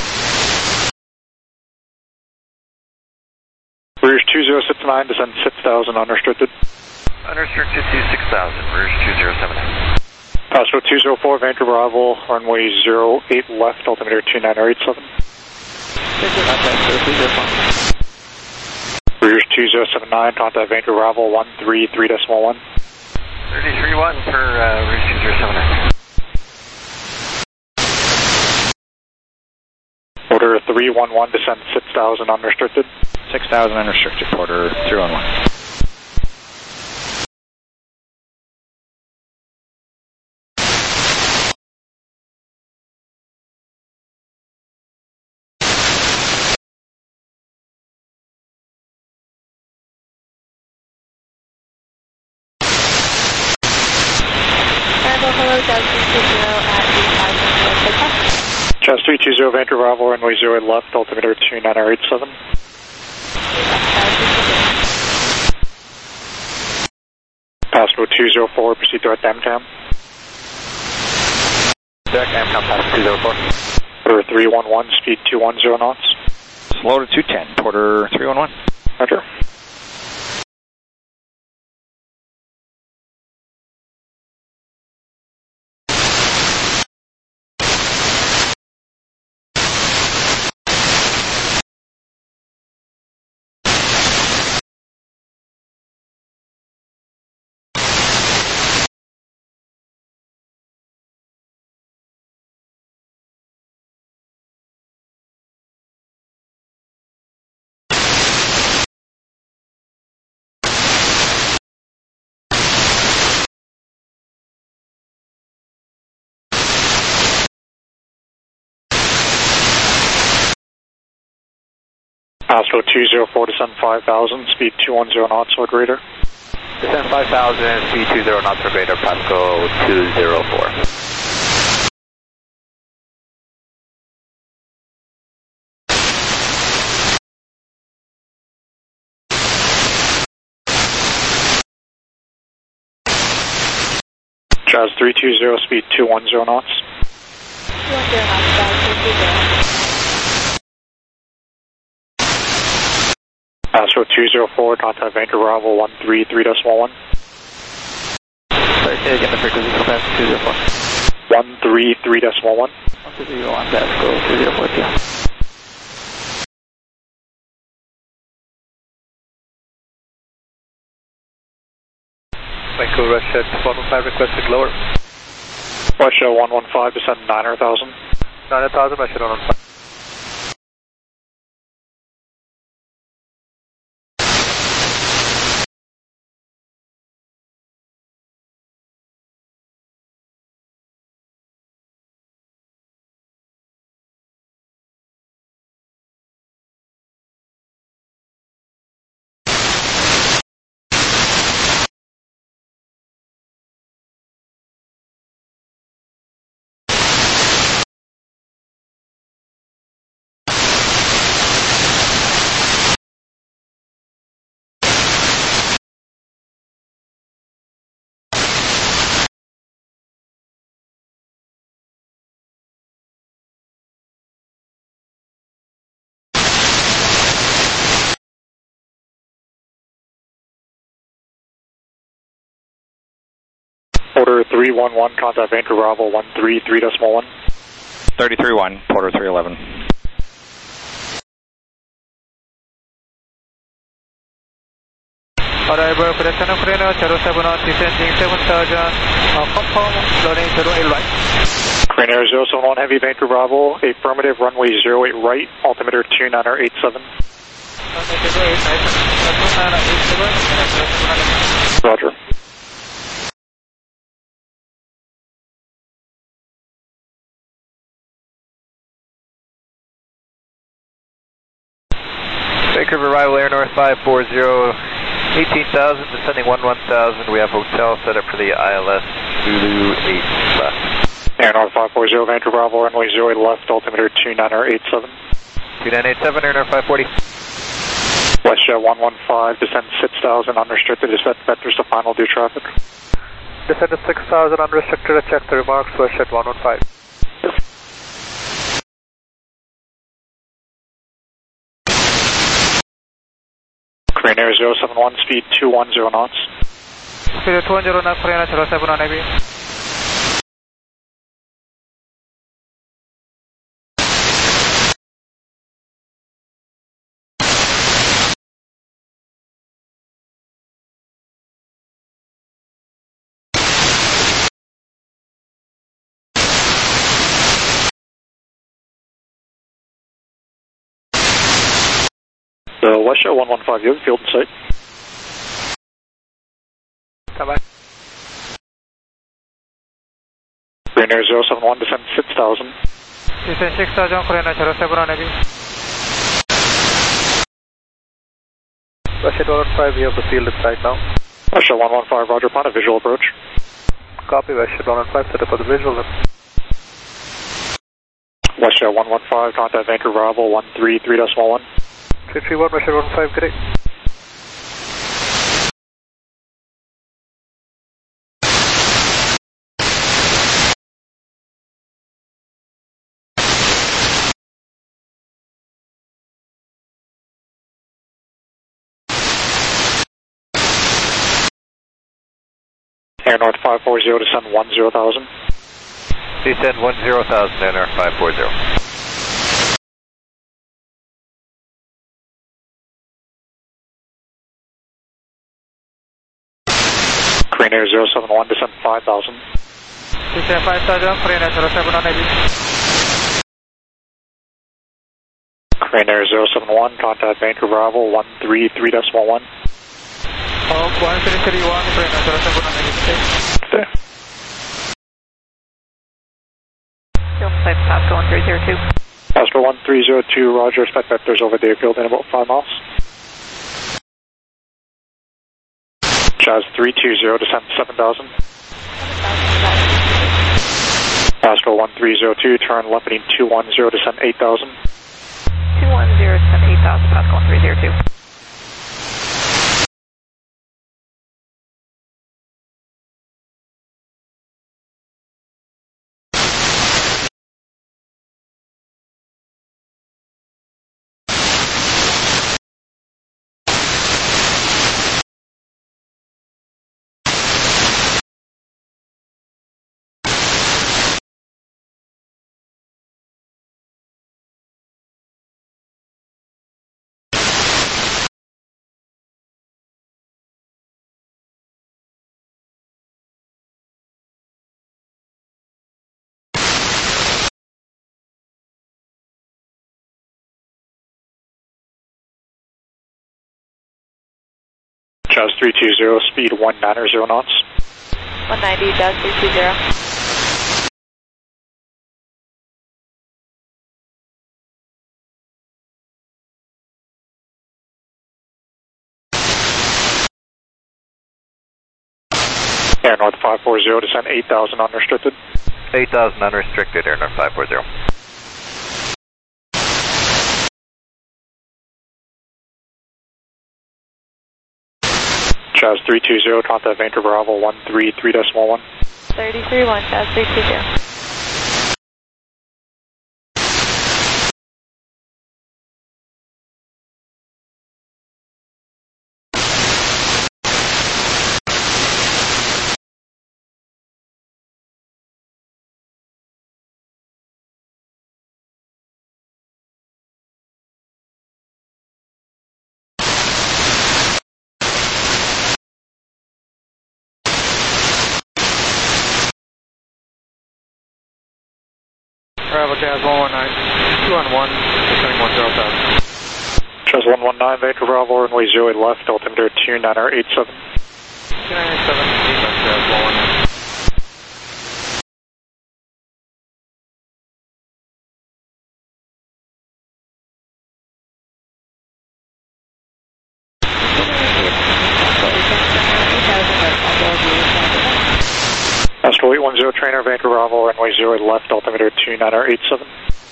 Rouge two zero six nine, descend six thousand, unrestricted. Unrestricted to six thousand, Rouge two zero seven nine. Pascal two zero four, Vancouver Bravo, runway zero eight left, altimeter two nine eight seven. Rouge two zero seven nine, contact Vancouver Bravo, one three three decimal one. thirty-three one for uh, Rouge two zero seven nine. Order three one one, descend six thousand, unrestricted. six thousand unrestricted, order three one one. Jazz three two zero, Vancouver Bravo, runway zero eight left, altimeter two nine eight seven. Pascal two zero four, proceed direct M CAM. Direct M CAM, Pascal two zero four. Order three one one, speed two one zero knots. Slow to two ten, Porter three one one. Roger. Pascal two zero four, descend five thousand, speed two one zero knots or greater. Descend five thousand, speed two zero knots or greater, Pascal two zero four. Jazz three two zero, speed two one zero knots. two one zero knots, Jazz three two zero. Pascal two zero four, contact Vancouver Bravo, one three three decimal one. Sorry, say again the frequency for Pascal two zero four. one three three decimal one. one two zero one, Pascal two zero four two. Vancouver WestJet one one five requested lower. West show one one five, descend nine hundred thousand. nine hundred thousand, West show one one five. Order three one one, contact Vancouver Bravo one three three decimal one. thirty-three one, Porter three eleven. Arrival operation of Reno zero seven one, descending seven thousand, uh, confirm, loading zero eight right. Crane Air zero seven one, Heavy Vancouver Bravo, affirmative, runway zero eight right, altimeter two nine eight seven. Roger. Vancouver arrival Air North five four zero, eighteen thousand, descending one one thousand. We have hotel set up for the I L S Zulu eight left. Air North five four zero, Vancouver Bravo, runway zero eight left, altimeter two nine eight seven. two nine eight seven, Air North five forty. WestJet one one five, descend six thousand, unrestricted, descend vectors to final due traffic. Descend to six thousand, unrestricted, check the remarks, WestJet one one five. Crane Air zero seven one, speed two one zero knots. Speed two one zero knots, Crane Air zero seven one, heavy. The WestJet one one five, you have a field in sight. Come back. Crane Air zero seven one, descend six thousand. Descend six thousand, Crane Air zero seven one, heavy. WestJet one one five, we have the field in sight now. WestJet one one five, roger, upon a visual approach. Copy, WestJet one one five, set up for the visual. WestJet one one five, contact Vancouver Bravo one three three decimal one. three three one, WestJet one five, correct. Air North five four zero, descend one zero thousand. Descend one zero thousand, Air North five four zero. Crane Air zero seven one, descend five thousand. Descend five thousand, Crane Air zero seven one, heavy. Crane Air zero seven one, contact Vancouver Bravo one three three decimal one. Oh, one three three one, Crane Air zero seven one, heavy. Okay. Field site, Pasco one three zero two. Pasco one three zero two, roger, expect vectors over the airfield in about five miles. Jazz three two zero, descend seven thousand. Pasco one three zero two, turn left heading two one zero, descend eight thousand. two one zero, descend eight thousand, Pasco one three zero two. Jazz three two zero, speed one niner zero knots. one ninety, Jazz three two zero. Air North five four zero, descend eight thousand unrestricted. eight thousand unrestricted, Air North five four zero. Jazz three two zero, contact Vancouver Bravo one three three decimal one. thirty-three one, Jazz three two zero. Bravo Jazz one one nine, two on one, descending one zero thousand. Jazz one one nine, Vancouver Bravo, runway zero eight left, altimeter two niner eight seven. two niner eight seven, Jazz one one nine. Astro eight one zero, trainer, Vancouver Bravo, runway zero eight left, altimeter two niner eight seven.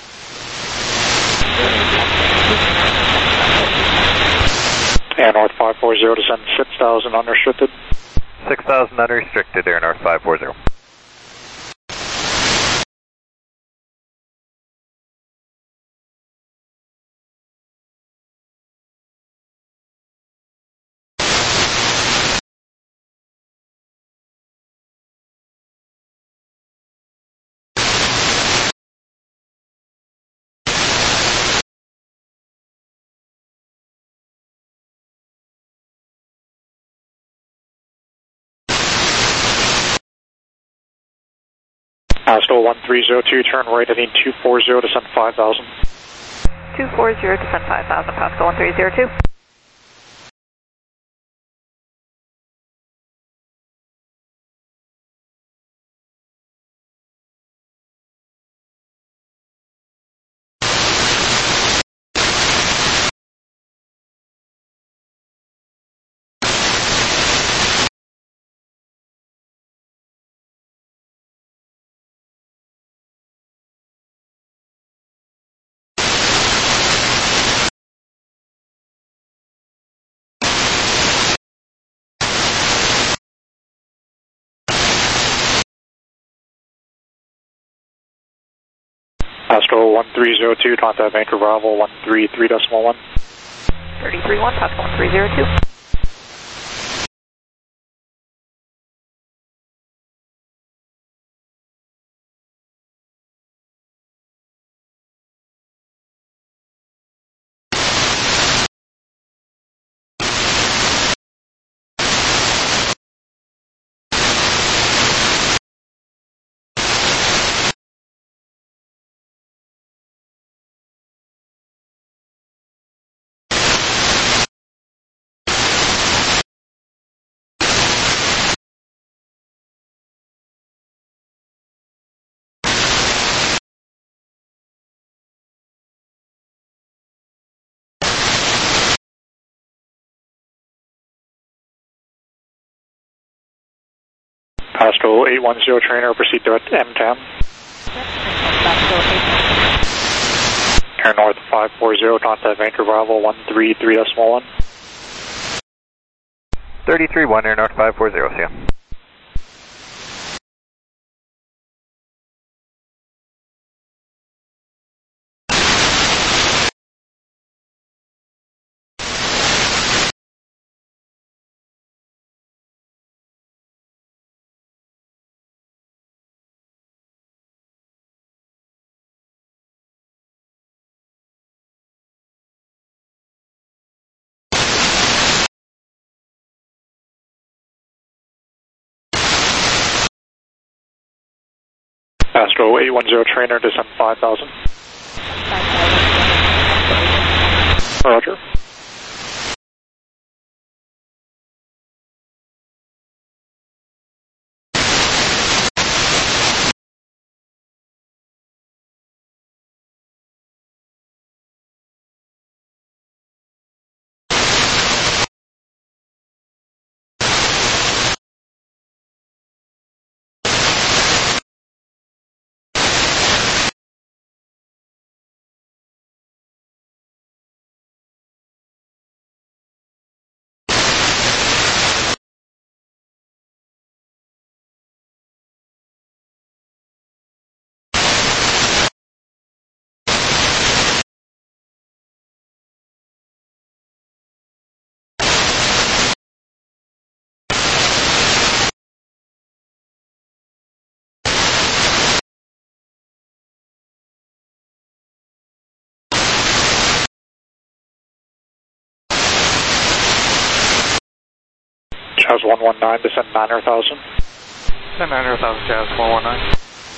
Air North five four zero, descend six thousand unrestricted. six thousand unrestricted, Air North five four zero. Astro one three zero two, turn right heading two four zero, descend five thousand. two four zero, descend five thousand, Pascal one three zero two. Astro one three zero two, contact Vancouver Bravo one three three decimal one. thirty-three one, Pascal one three zero two. Astro eight one zero, trainer, proceed to M ten. Air North five four zero, contact Vancouver Bravo one three three decimal one. thirty-three one, Air North five four zero, see ya. Astro eight one zero, trainer, descend five thousand. Roger. Jazz one one nine, descend nine hundred thousand. Descend nine hundred thousand, Jazz one one nine.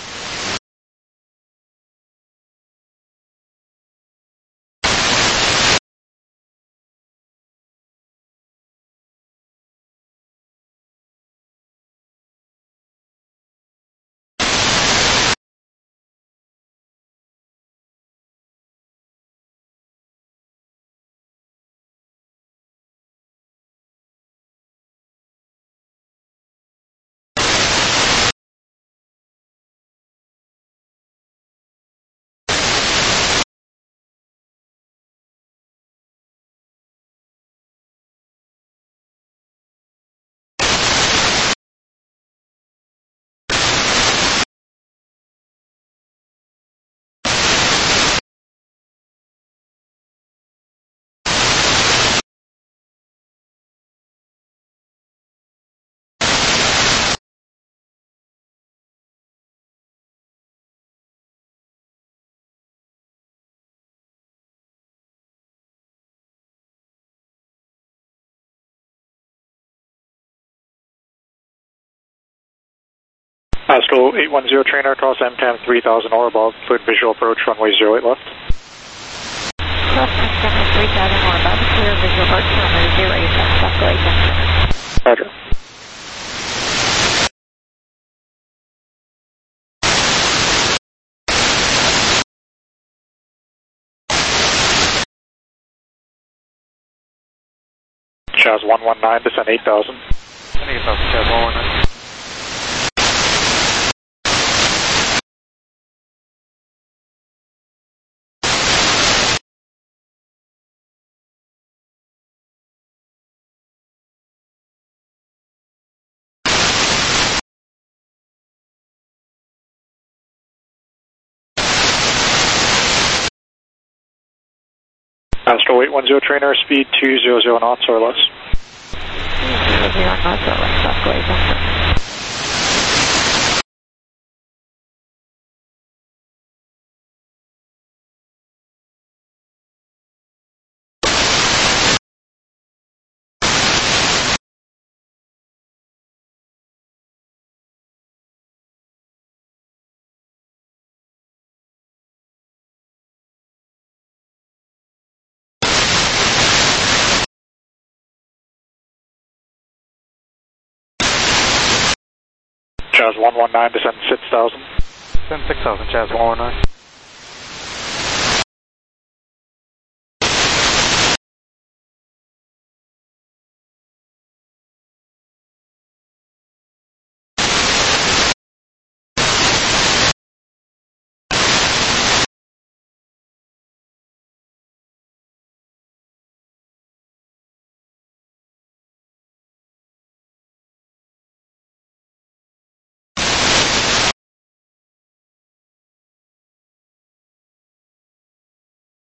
Astro eight one zero trainer across M ten three thousand or above, fluid visual approach, runway zero eight left. Cross M ten three thousand or above, clear visual approach, runway zero eight left, left delay ten. Roger. Jazz one one nine, descend eight thousand. eight thousand, Jazz one one nine. Astro eight one zero trainer, speed two hundred knots or less. two hundred knots or less, left delay ten. Jazz one one nine, descend six thousand. Descend six thousand, Jazz one one nine.